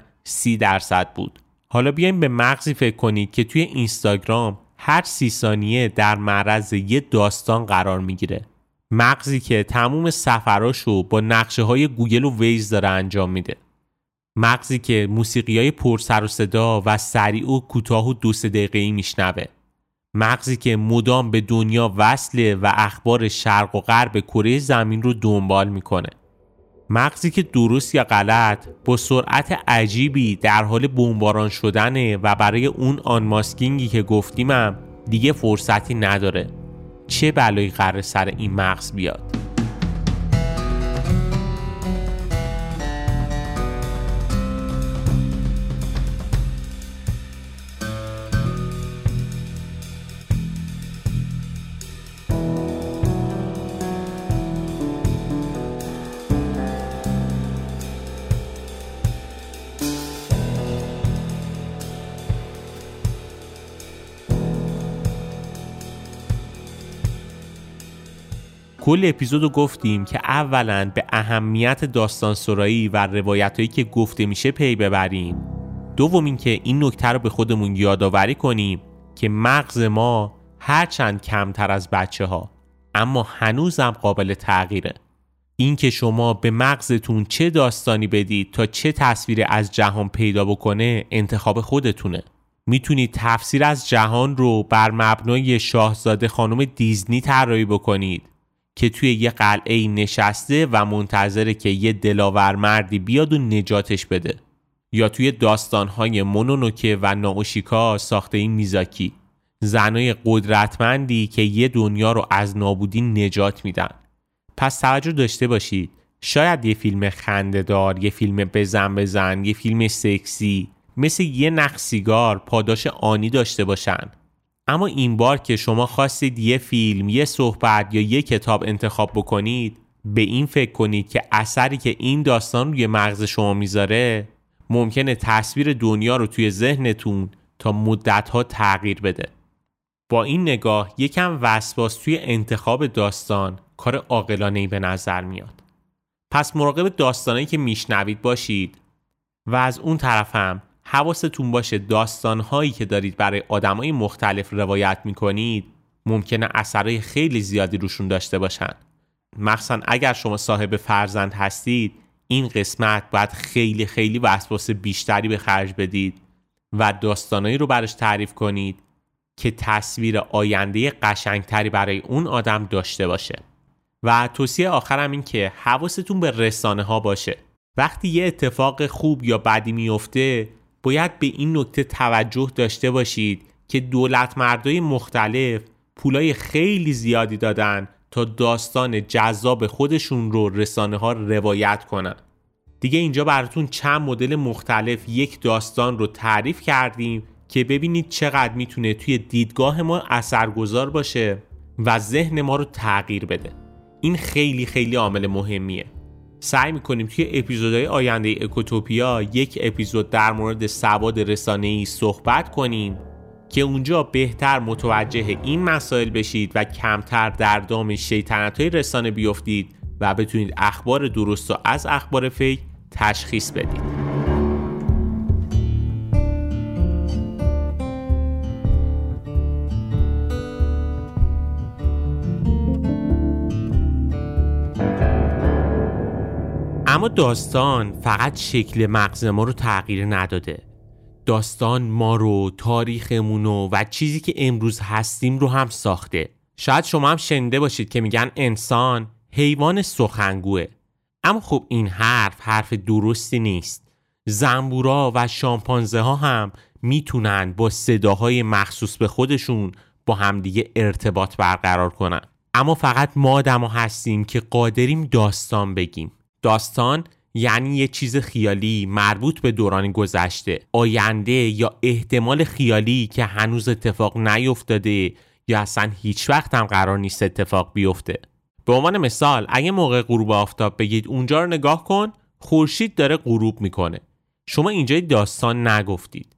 30% بود. حالا بیایم به مغزی فکر کنید که توی اینستاگرام هر 30 ثانیه در معرض یه داستان قرار میگیره. مغزی که تموم سفراشو با نقشه های گوگل و ویز داره انجام میده. مغزی که موسیقیای پر سر و صدا و سریع و کوتاه و 2-3 دقیقه‌ای میشنوه. مغزی که مدام به دنیا وصله و اخبار شرق و غرب کره زمین رو دنبال میکنه. مغزی که درست یا غلط با سرعت عجیبی در حال بمباران شدنه و برای اون آنماسکینگی که گفتیمم دیگه فرصتی نداره. چه بلایی قراره سر این مغز بیاد؟ کل اپیزودو گفتیم که اولا به اهمیت داستان سرایی و روایتایی که گفته میشه پی ببریم. دوم این که این نکته رو به خودمون یادآوری کنیم که مغز ما هرچند کمتر از بچه‌ها اما هنوزم قابل تغییره. این که شما به مغزتون چه داستانی بدید تا چه تصویری از جهان پیدا بکنه انتخاب خودتونه. میتونید تفسیر از جهان رو بر مبنای شاهزاده خانم دیزنی طراحی بکنید که توی یه قلعه نشسته و منتظره که یه دلاور مردی بیاد و نجاتش بده، یا توی داستان‌های مونونوکه و ناوشیکا ساخته این میزاکی، زنای قدرتمندی که یه دنیا رو از نابودی نجات میدن. پس توجه داشته باشید، شاید یه فیلم خنده‌دار، یه فیلم بزن، یه فیلم سکسی مثل یه نخ سیگار پاداش آنی داشته باشن، اما این بار که شما خواستید یه فیلم، یه صحبت یا یه کتاب انتخاب بکنید، به این فکر کنید که اثری که این داستان روی مغز شما میذاره ممکنه تصویر دنیا رو توی ذهنتون تا مدت‌ها تغییر بده. با این نگاه یکم وسواس توی انتخاب داستان کار عاقلانه‌ای به نظر میاد. پس مراقب داستانایی که میشنوید باشید و از اون طرف هم حواستون باشه داستان‌هایی که دارید برای آدمای مختلف روایت میکنید ممکنه اثرای خیلی زیادی روشون داشته باشن. مخصوصا اگر شما صاحب فرزند هستید، این قسمت باید خیلی خیلی وسواس بیشتری به خرج بدید و داستانایی رو براش تعریف کنید که تصویر آینده قشنگتری برای اون آدم داشته باشه. و توصیه آخرم این که حواستون به رسانه ها باشه. وقتی یه اتفاق خوب یا بدی میفته باید به این نکته توجه داشته باشید که دولت مردای مختلف پولای خیلی زیادی دادن تا داستان جذاب خودشون رو رسانه ها روایت کنن. دیگه اینجا براتون چند مدل مختلف یک داستان رو تعریف کردیم که ببینید چقدر میتونه توی دیدگاه ما اثرگذار باشه و ذهن ما رو تغییر بده. این خیلی خیلی عامل مهمیه. سعی میکنیم توی اپیزودهای آینده اکوتوپیا یک اپیزود در مورد سواد رسانه‌ای صحبت کنیم که اونجا بهتر متوجه این مسائل بشید و کمتر در دام شیطنت‌های رسانه بیفتید و بتونید اخبار درست و از اخبار فیک تشخیص بدید. اما داستان فقط شکل مغز ما رو تغییر نداده. داستان ما رو، تاریخمون و چیزی که امروز هستیم رو هم ساخته. شاید شما هم شنیده باشید که میگن انسان حیوان سخنگوه. اما خب این حرف درستی نیست. زنبورا و شامپانزه ها هم میتونن با صداهای مخصوص به خودشون با همدیگه ارتباط برقرار کنن. اما فقط ما آدما هستیم که قادریم داستان بگیم. داستان یعنی یه چیز خیالی مربوط به دوران گذشته، آینده یا احتمال خیالی که هنوز اتفاق نیفتاده یا اصلا هیچ وقت هم قرار نیست اتفاق بیفته. به عنوان مثال اگه موقع غروب آفتاب بگید اونجا رو نگاه کن، خورشید داره غروب میکنه، شما اینجای داستان نگفتید.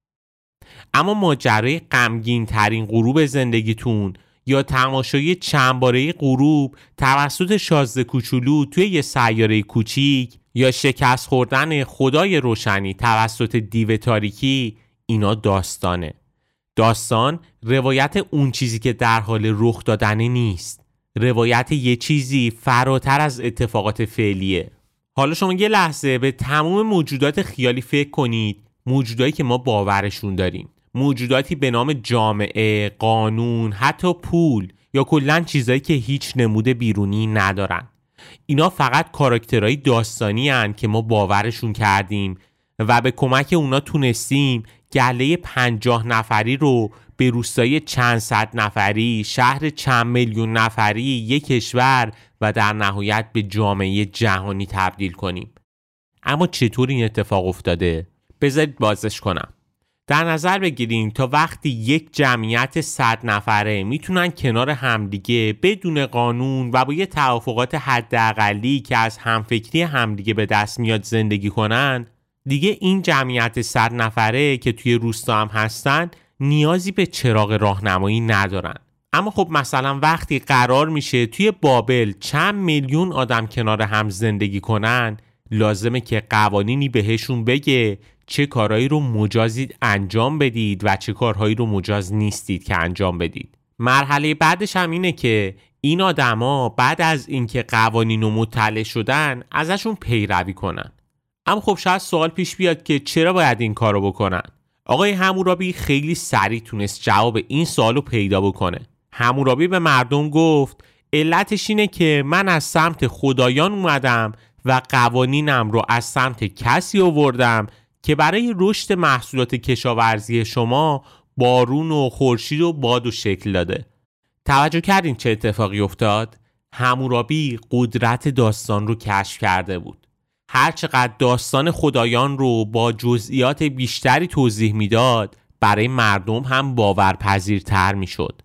اما ماجرای غمگین ترین غروب زندگیتون یا تماشای چند باره غروب توسط شازده کوچولو توی یه سیاره کوچیک یا شکست خوردن خدای روشنی توسط دیو تاریکی، اینا داستانه. داستان روایت اون چیزی که در حال رخ دادن نیست، روایت یه چیزی فراتر از اتفاقات فعلیه. حالا شما یه لحظه به تمام موجودات خیالی فکر کنید، موجوداتی که ما باورشون داریم، موجوداتی به نام جامعه، قانون، حتی پول یا کلاً چیزایی که هیچ نمود بیرونی ندارن. اینا فقط کاراکترهای داستانی هن که ما باورشون کردیم و به کمک اونا تونستیم گله 50 نفری رو به روستای چند صد نفری، شهر چند میلیون نفری، یک کشور و در نهایت به جامعه جهانی تبدیل کنیم. اما چطور این اتفاق افتاده؟ بذارید بازش کنم. در نظر بگیرین تا وقتی یک جمعیت 100 نفره میتونن کنار همدیگه بدون قانون و با یه توافقات حداقلی که از همفکری همدیگه به دست میاد زندگی کنن، دیگه این جمعیت 100 نفره که توی روستا هم هستن نیازی به چراغ راهنمایی ندارن. اما خب مثلا وقتی قرار میشه توی بابل چند میلیون آدم کنار هم زندگی کنن، لازمه که قوانینی بهشون بگه چه کارهایی رو مجازید انجام بدید و چه کارهایی رو مجاز نیستید که انجام بدید. مرحله بعدش هم اینه که این آدما بعد از اینکه قوانین رو مطلع شدن ازشون پیروی کنن. اما خب شاید سوال پیش بیاد که چرا باید این کارو بکنن؟ آقای حمورابی خیلی سریع تونست جواب این سوالو پیدا بکنه. حمورابی به مردم گفت علتش اینه که من از سمت خدایان اومدم و قوانینم رو از سمت کسی آوردم که برای رشد محصولات کشاورزی شما بارون و خورشید و باد و شکل داده. توجه کردین چه اتفاقی افتاد؟ حمورابی قدرت داستان رو کشف کرده بود. هرچقدر داستان خدایان رو با جزئیات بیشتری توضیح میداد، برای مردم هم باورپذیرتر میشد.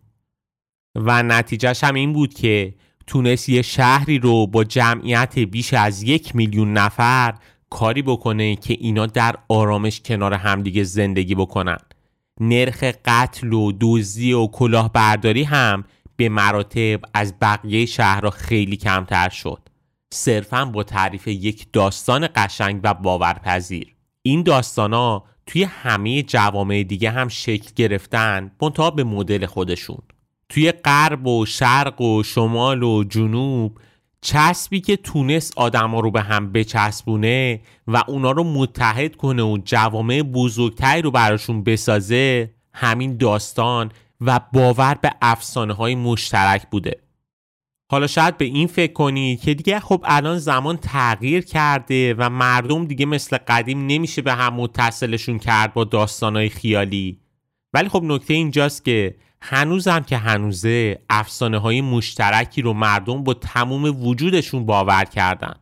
و نتیجهش هم این بود که تونست یه شهری رو با جمعیت بیش از 1 میلیون نفر کاری بکنه که اینا در آرامش کنار همدیگه زندگی بکنن. نرخ قتل و دزدی و کلاهبرداری هم به مراتب از بقیه شهرها خیلی کمتر شد، صرفاً با تعریف یک داستان قشنگ و باورپذیر. این داستانا توی همه جوامع دیگه هم شکل گرفتن، منتها به مدل خودشون. توی غرب و شرق و شمال و جنوب چسبی که تونست آدما رو به هم بچسبونه و اونا رو متحد کنه و جوامع بزرگتری رو براشون بسازه، همین داستان و باور به افسانه‌های مشترک بوده. حالا شاید به این فکر کنی که دیگه خب الان زمان تغییر کرده و مردم دیگه مثل قدیم نمیشه به هم متصلشون کرد با داستانهای خیالی. ولی خب نکته اینجاست که هنوزم که هنوزه افسانه‌های مشترکی رو مردم با تمام وجودشون باور کردن.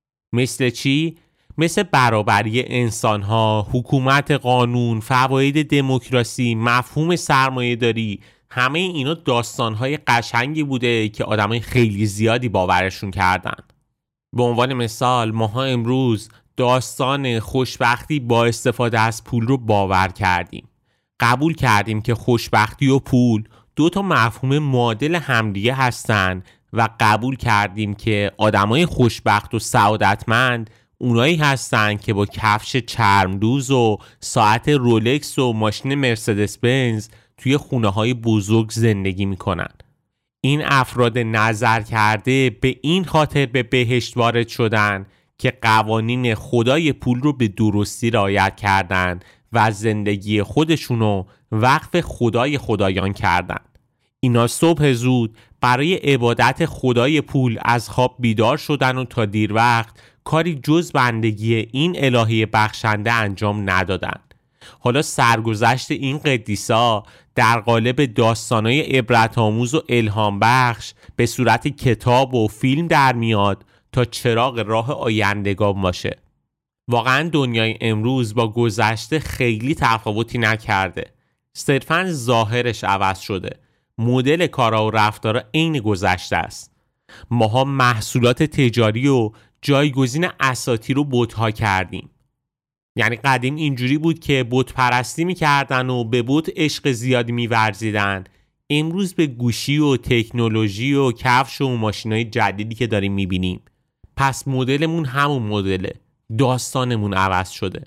مثل چی؟ مثل برابری انسان‌ها، حکومت قانون، فواید دموکراسی، مفهوم سرمایه‌داری. همه اینا داستان‌های قشنگی بوده که آدمای خیلی زیادی باورشون کردن. به عنوان مثال ماها امروز داستان خوشبختی با استفاده از پول رو باور کردیم. قبول کردیم که خوشبختی و پول 2 مفهوم معادل همدیگه هستن و قبول کردیم که آدمای خوشبخت و سعادتمند اونایی هستن که با کفش چرمدوز و ساعت رولکس و ماشین مرسدس بنز توی خونه‌های بزرگ زندگی میکنن. این افراد نظر کرده به این خاطر به بهشت وارد شدن که قوانین خدای پول رو به درستی رعایت کردن و زندگی خودشونو وقف خدای خدایان کردن. اینا صبح زود برای عبادت خدای پول از خواب بیدار شدن و تا دیر وقت کاری جز بندگی این الهه بخشنده انجام ندادن. حالا سرگذشت این قدیسا در قالب داستانای عبرت‌آموز و الهام بخش به صورت کتاب و فیلم در میاد تا چراغ راه آیندگان باشه. واقعا دنیای امروز با گذشته خیلی تفاوتی نکرده، صرفاً ظاهرش عوض شده. مدل کارا و رفتارا عین گذشته است. ماها محصولات تجاری و جایگزین اساطیر و بت‌ها کردیم. یعنی قدیم اینجوری بود که بت پرستی می‌کردن و به بت عشق زیادی می‌ورزیدن. امروز به گوشی و تکنولوژی و کفش و ماشینای جدیدی که داریم می‌بینیم. پس مدلمون همون مدله. داستانمون عوض شده.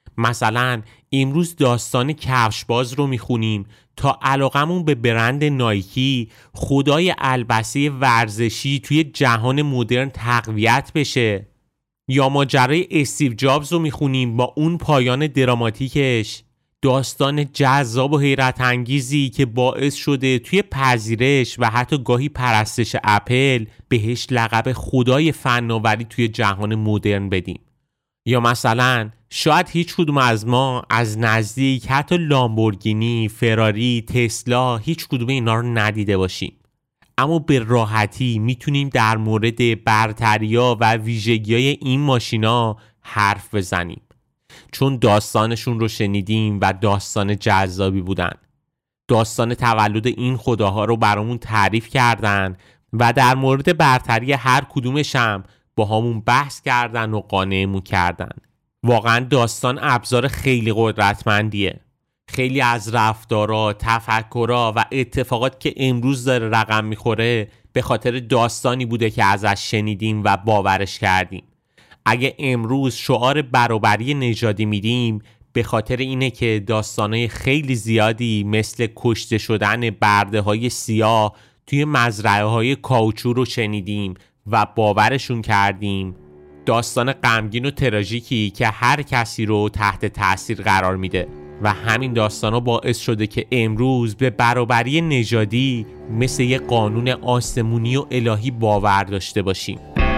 مثلا امروز داستان کفشباز رو میخونیم تا علاقمون به برند نایکی، خدای البسه ورزشی توی جهان مدرن تقویت بشه، یا ماجرای استیو جابز رو میخونیم با اون پایان دراماتیکش، داستان جذاب و حیرت انگیزی که باعث شده توی پذیرش و حتی گاهی پرستش اپل بهش لقب خدای فناوری توی جهان مدرن بدیم. یا مثلا شاید هیچ کدوم از ما از نزدیک حتی لامبورگینی، فراری، تسلا هیچ کدوم اینا رو ندیده باشیم، اما به راحتی میتونیم در مورد برتری‌ها و ویژگی‌های این ماشینا حرف بزنیم، چون داستانشون رو شنیدیم و داستان جذابی بودن. داستان تولد این خداها رو برامون تعریف کردن و در مورد برتری هر کدومش هم با همون بحث کردن و قانعمون کردن. واقعا داستان ابزار خیلی قدرتمندیه. خیلی از رفتارها، تفکرها و اتفاقات که امروز داره رقم میخوره به خاطر داستانی بوده که ازش شنیدیم و باورش کردیم. اگه امروز شعار برابری نژادی میدیم به خاطر اینه که داستانهای خیلی زیادی مثل کشته شدن برده‌های سیاه توی مزرعه‌های کاوچو رو شنیدیم و باورشون کردیم. داستان غمگین و تراژیکی که هر کسی رو تحت تاثیر قرار میده و همین داستانا باعث شده که امروز به برابری نژادی مثل یه قانون آسمونی و الهی باور داشته باشیم.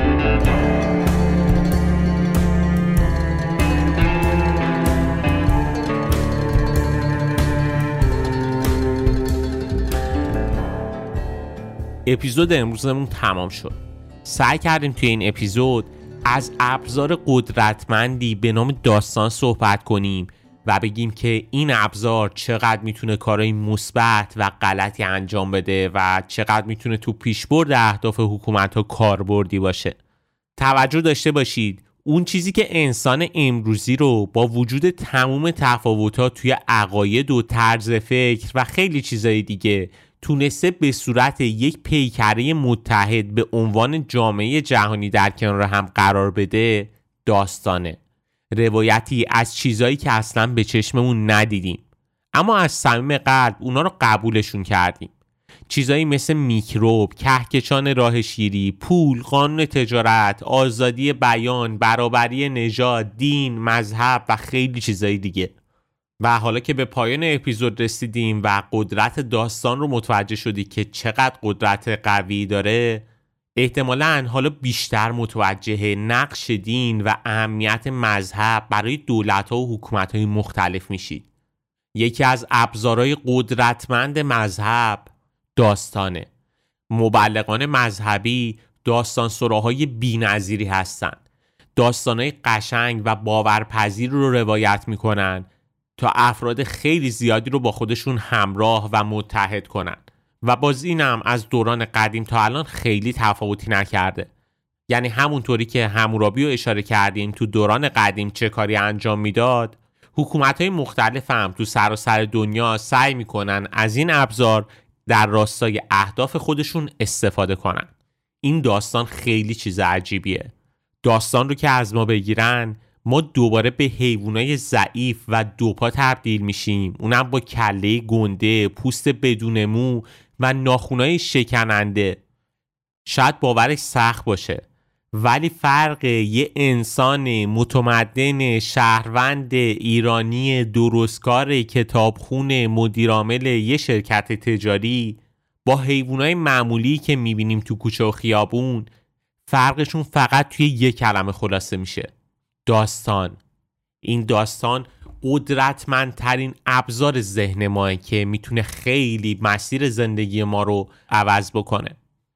اپیزود امروزمون تمام شد. سعی کردیم توی این اپیزود از ابزار قدرتمندی به نام داستان صحبت کنیم و بگیم که این ابزار چقدر میتونه کارهای مثبت و غلطی انجام بده و چقدر میتونه تو پیشبرد اهداف حکومت‌ها کاربردی باشه. توجه داشته باشید اون چیزی که انسان امروزی رو با وجود تمام تفاوت‌ها توی عقاید و طرز فکر و خیلی چیزای دیگه تونسته به صورت یک پیکره متحد به عنوان جامعه جهانی در کنار هم قرار بده داستانه. روایتی از چیزایی که اصلا به چشممون ندیدیم اما از صمیم قلب اونا رو قبولشون کردیم. چیزایی مثل میکروب، کهکشان راه شیری، پول، قانون تجارت، آزادی بیان، برابری نژاد، دین، مذهب و خیلی چیزای دیگه. و حالا که به پایان اپیزود رسیدیم و قدرت داستان رو متوجه شدی که چقدر قدرت قوی داره، احتمالاً حالا بیشتر متوجه نقش دین و اهمیت مذهب برای دولت‌ها و حکومت‌های مختلف میشید. یکی از ابزارهای قدرتمند مذهب داستانه. مبلغان مذهبی داستان سراهای بی‌نظیری هستند. داستانهای قشنگ و باورپذیر رو روایت میکنن تا افراد خیلی زیادی رو با خودشون همراه و متحد کنن و باز اینم از دوران قدیم تا الان خیلی تفاوتی نکرده. یعنی همونطوری که حمورابی رو اشاره کردیم تو دوران قدیم چه کاری انجام میداد، حکومت‌های مختلف هم تو سراسر دنیا سعی میکنن از این ابزار در راستای اهداف خودشون استفاده کنن. این داستان خیلی چیز عجیبیه. داستان رو که از ما بگیرن ما دوباره به حیوانای ضعیف و دوپا تبدیل میشیم، اونم با کله گنده، پوست بدون مو و ناخنای شکننده. شاید باورش سخت باشه ولی فرق یه انسان متمدن شهروند ایرانی درستکار کتابخون مدیرعامل یه شرکت تجاری با حیوانای معمولی که میبینیم تو کوچه و خیابون، فرقشون فقط توی یه کلمه خلاصه میشه: داستان. این داستان قدرتمندترین ابزار ذهن ماه که میتونه خیلی مسیر زندگی ما رو عوض بکنه.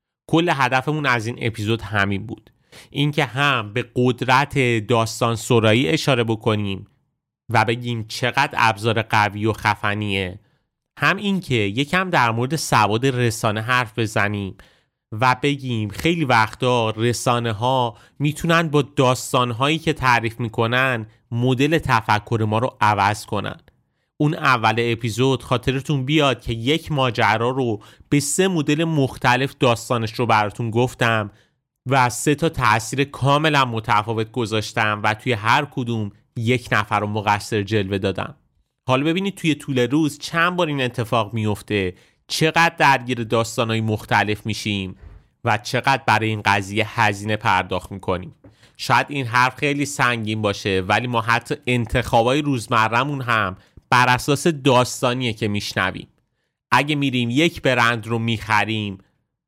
کل هدفمون از این اپیزود همین بود، اینکه هم به قدرت داستان سرایی اشاره بکنیم و بگیم چقدر ابزار قوی و خفنیه، هم اینکه یکم در مورد سواد رسانه حرف بزنیم و بگیم خیلی وقتا رسانه ها میتونن با داستان هایی که تعریف میکنن مدل تفکر ما رو عوض کنن. اون اول اپیزود خاطرتون بیاد که یک ماجرا رو به 3 مدل مختلف داستانش رو براتون گفتم و 3 تا تأثیر کاملا متفاوت گذاشتم و توی هر کدوم یک نفر رو مقصر جلوه دادم. حالا ببینید توی طول روز چند بار این اتفاق میفته، چقدر درگیر داستانهای مختلف میشیم و چقدر برای این قضیه هزینه پرداخت میکنیم. شاید این حرف خیلی سنگین باشه ولی ما حتی انتخابای روزمرمون هم بر اساس داستانیه که میشنویم. اگه میریم یک برند رو میخریم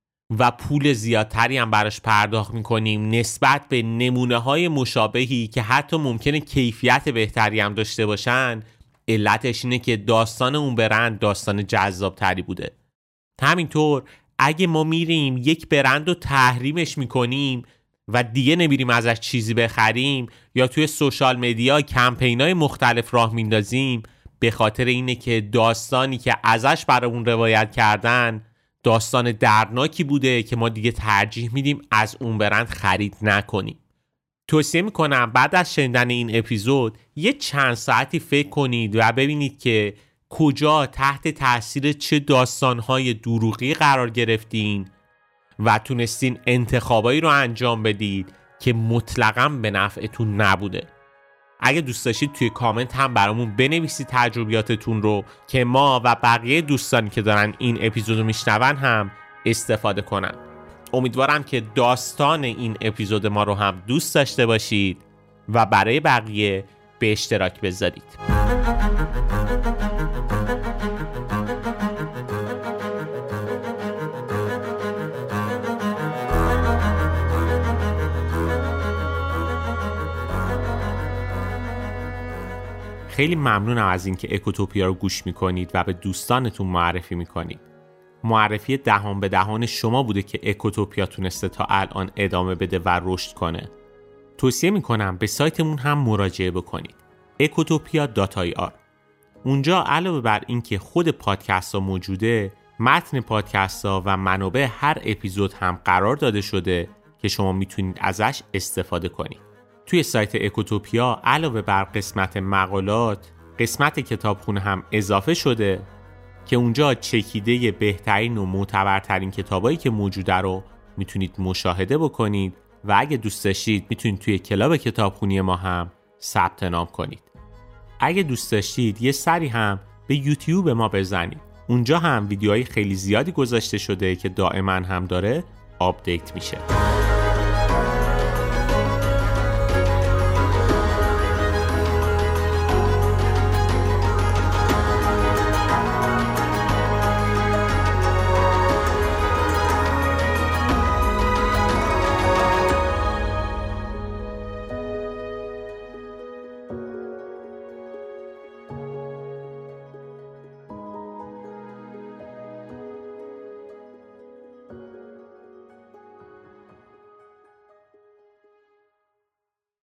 و پول زیادتری هم براش پرداخت میکنیم نسبت به نمونه های مشابهی که حتی ممکنه کیفیت بهتری هم داشته باشن، علتش اینه که داستان اون برند داستان جذاب تری بوده. همینطور اگه ما میریم یک برند رو تحریمش میکنیم و دیگه نمیریم ازش چیزی بخریم یا توی سوشال مدیا کمپینای مختلف راه میندازیم، به خاطر اینه که داستانی که ازش برامون روایت کردن داستان دردناکی بوده که ما دیگه ترجیح میدیم از اون برند خرید نکنیم. توصیه میکنم بعد از شنیدن این اپیزود یه چند ساعتی فکر کنید و ببینید که کجا تحت تاثیر چه داستانهای دروغی قرار گرفتین و تونستین انتخابایی رو انجام بدید که مطلقاً به نفعتون نبوده. اگه دوست داشتید توی کامنت هم برامون بنویسید تجربیاتتون رو که ما و بقیه دوستانی که دارن این اپیزودو میشنون هم استفاده کنن. امیدوارم که داستان این اپیزود ما رو هم دوست داشته باشید و برای بقیه به اشتراک بذارید. خیلی ممنونم از اینکه اکوتوپیا رو گوش میکنید و به دوستانتون معرفی میکنید. معرفی دهان به دهان شما بوده که اکوتوپیا تونسته تا الان ادامه بده و رشد کنه. توصیه میکنم به سایتمون هم مراجعه بکنید. ecotopia.ir. اونجا علاوه بر اینکه خود پادکست ها موجوده، متن پادکست ها و منابع هر اپیزود هم قرار داده شده که شما میتونید ازش استفاده کنید. توی سایت اکوتوپیا علاوه بر قسمت مقالات، قسمت کتابخونه هم اضافه شده که اونجا چکیده بهترین و معتبرترین کتابایی که موجوده رو میتونید مشاهده بکنید و اگه دوست داشتید میتونید توی کلاب کتابخونی ما هم ثبت نام کنید. اگه دوست داشتید یه سری هم به یوتیوب ما بزنید. اونجا هم ویدیوهای خیلی زیادی گذاشته شده که دائما هم داره آپدیت میشه.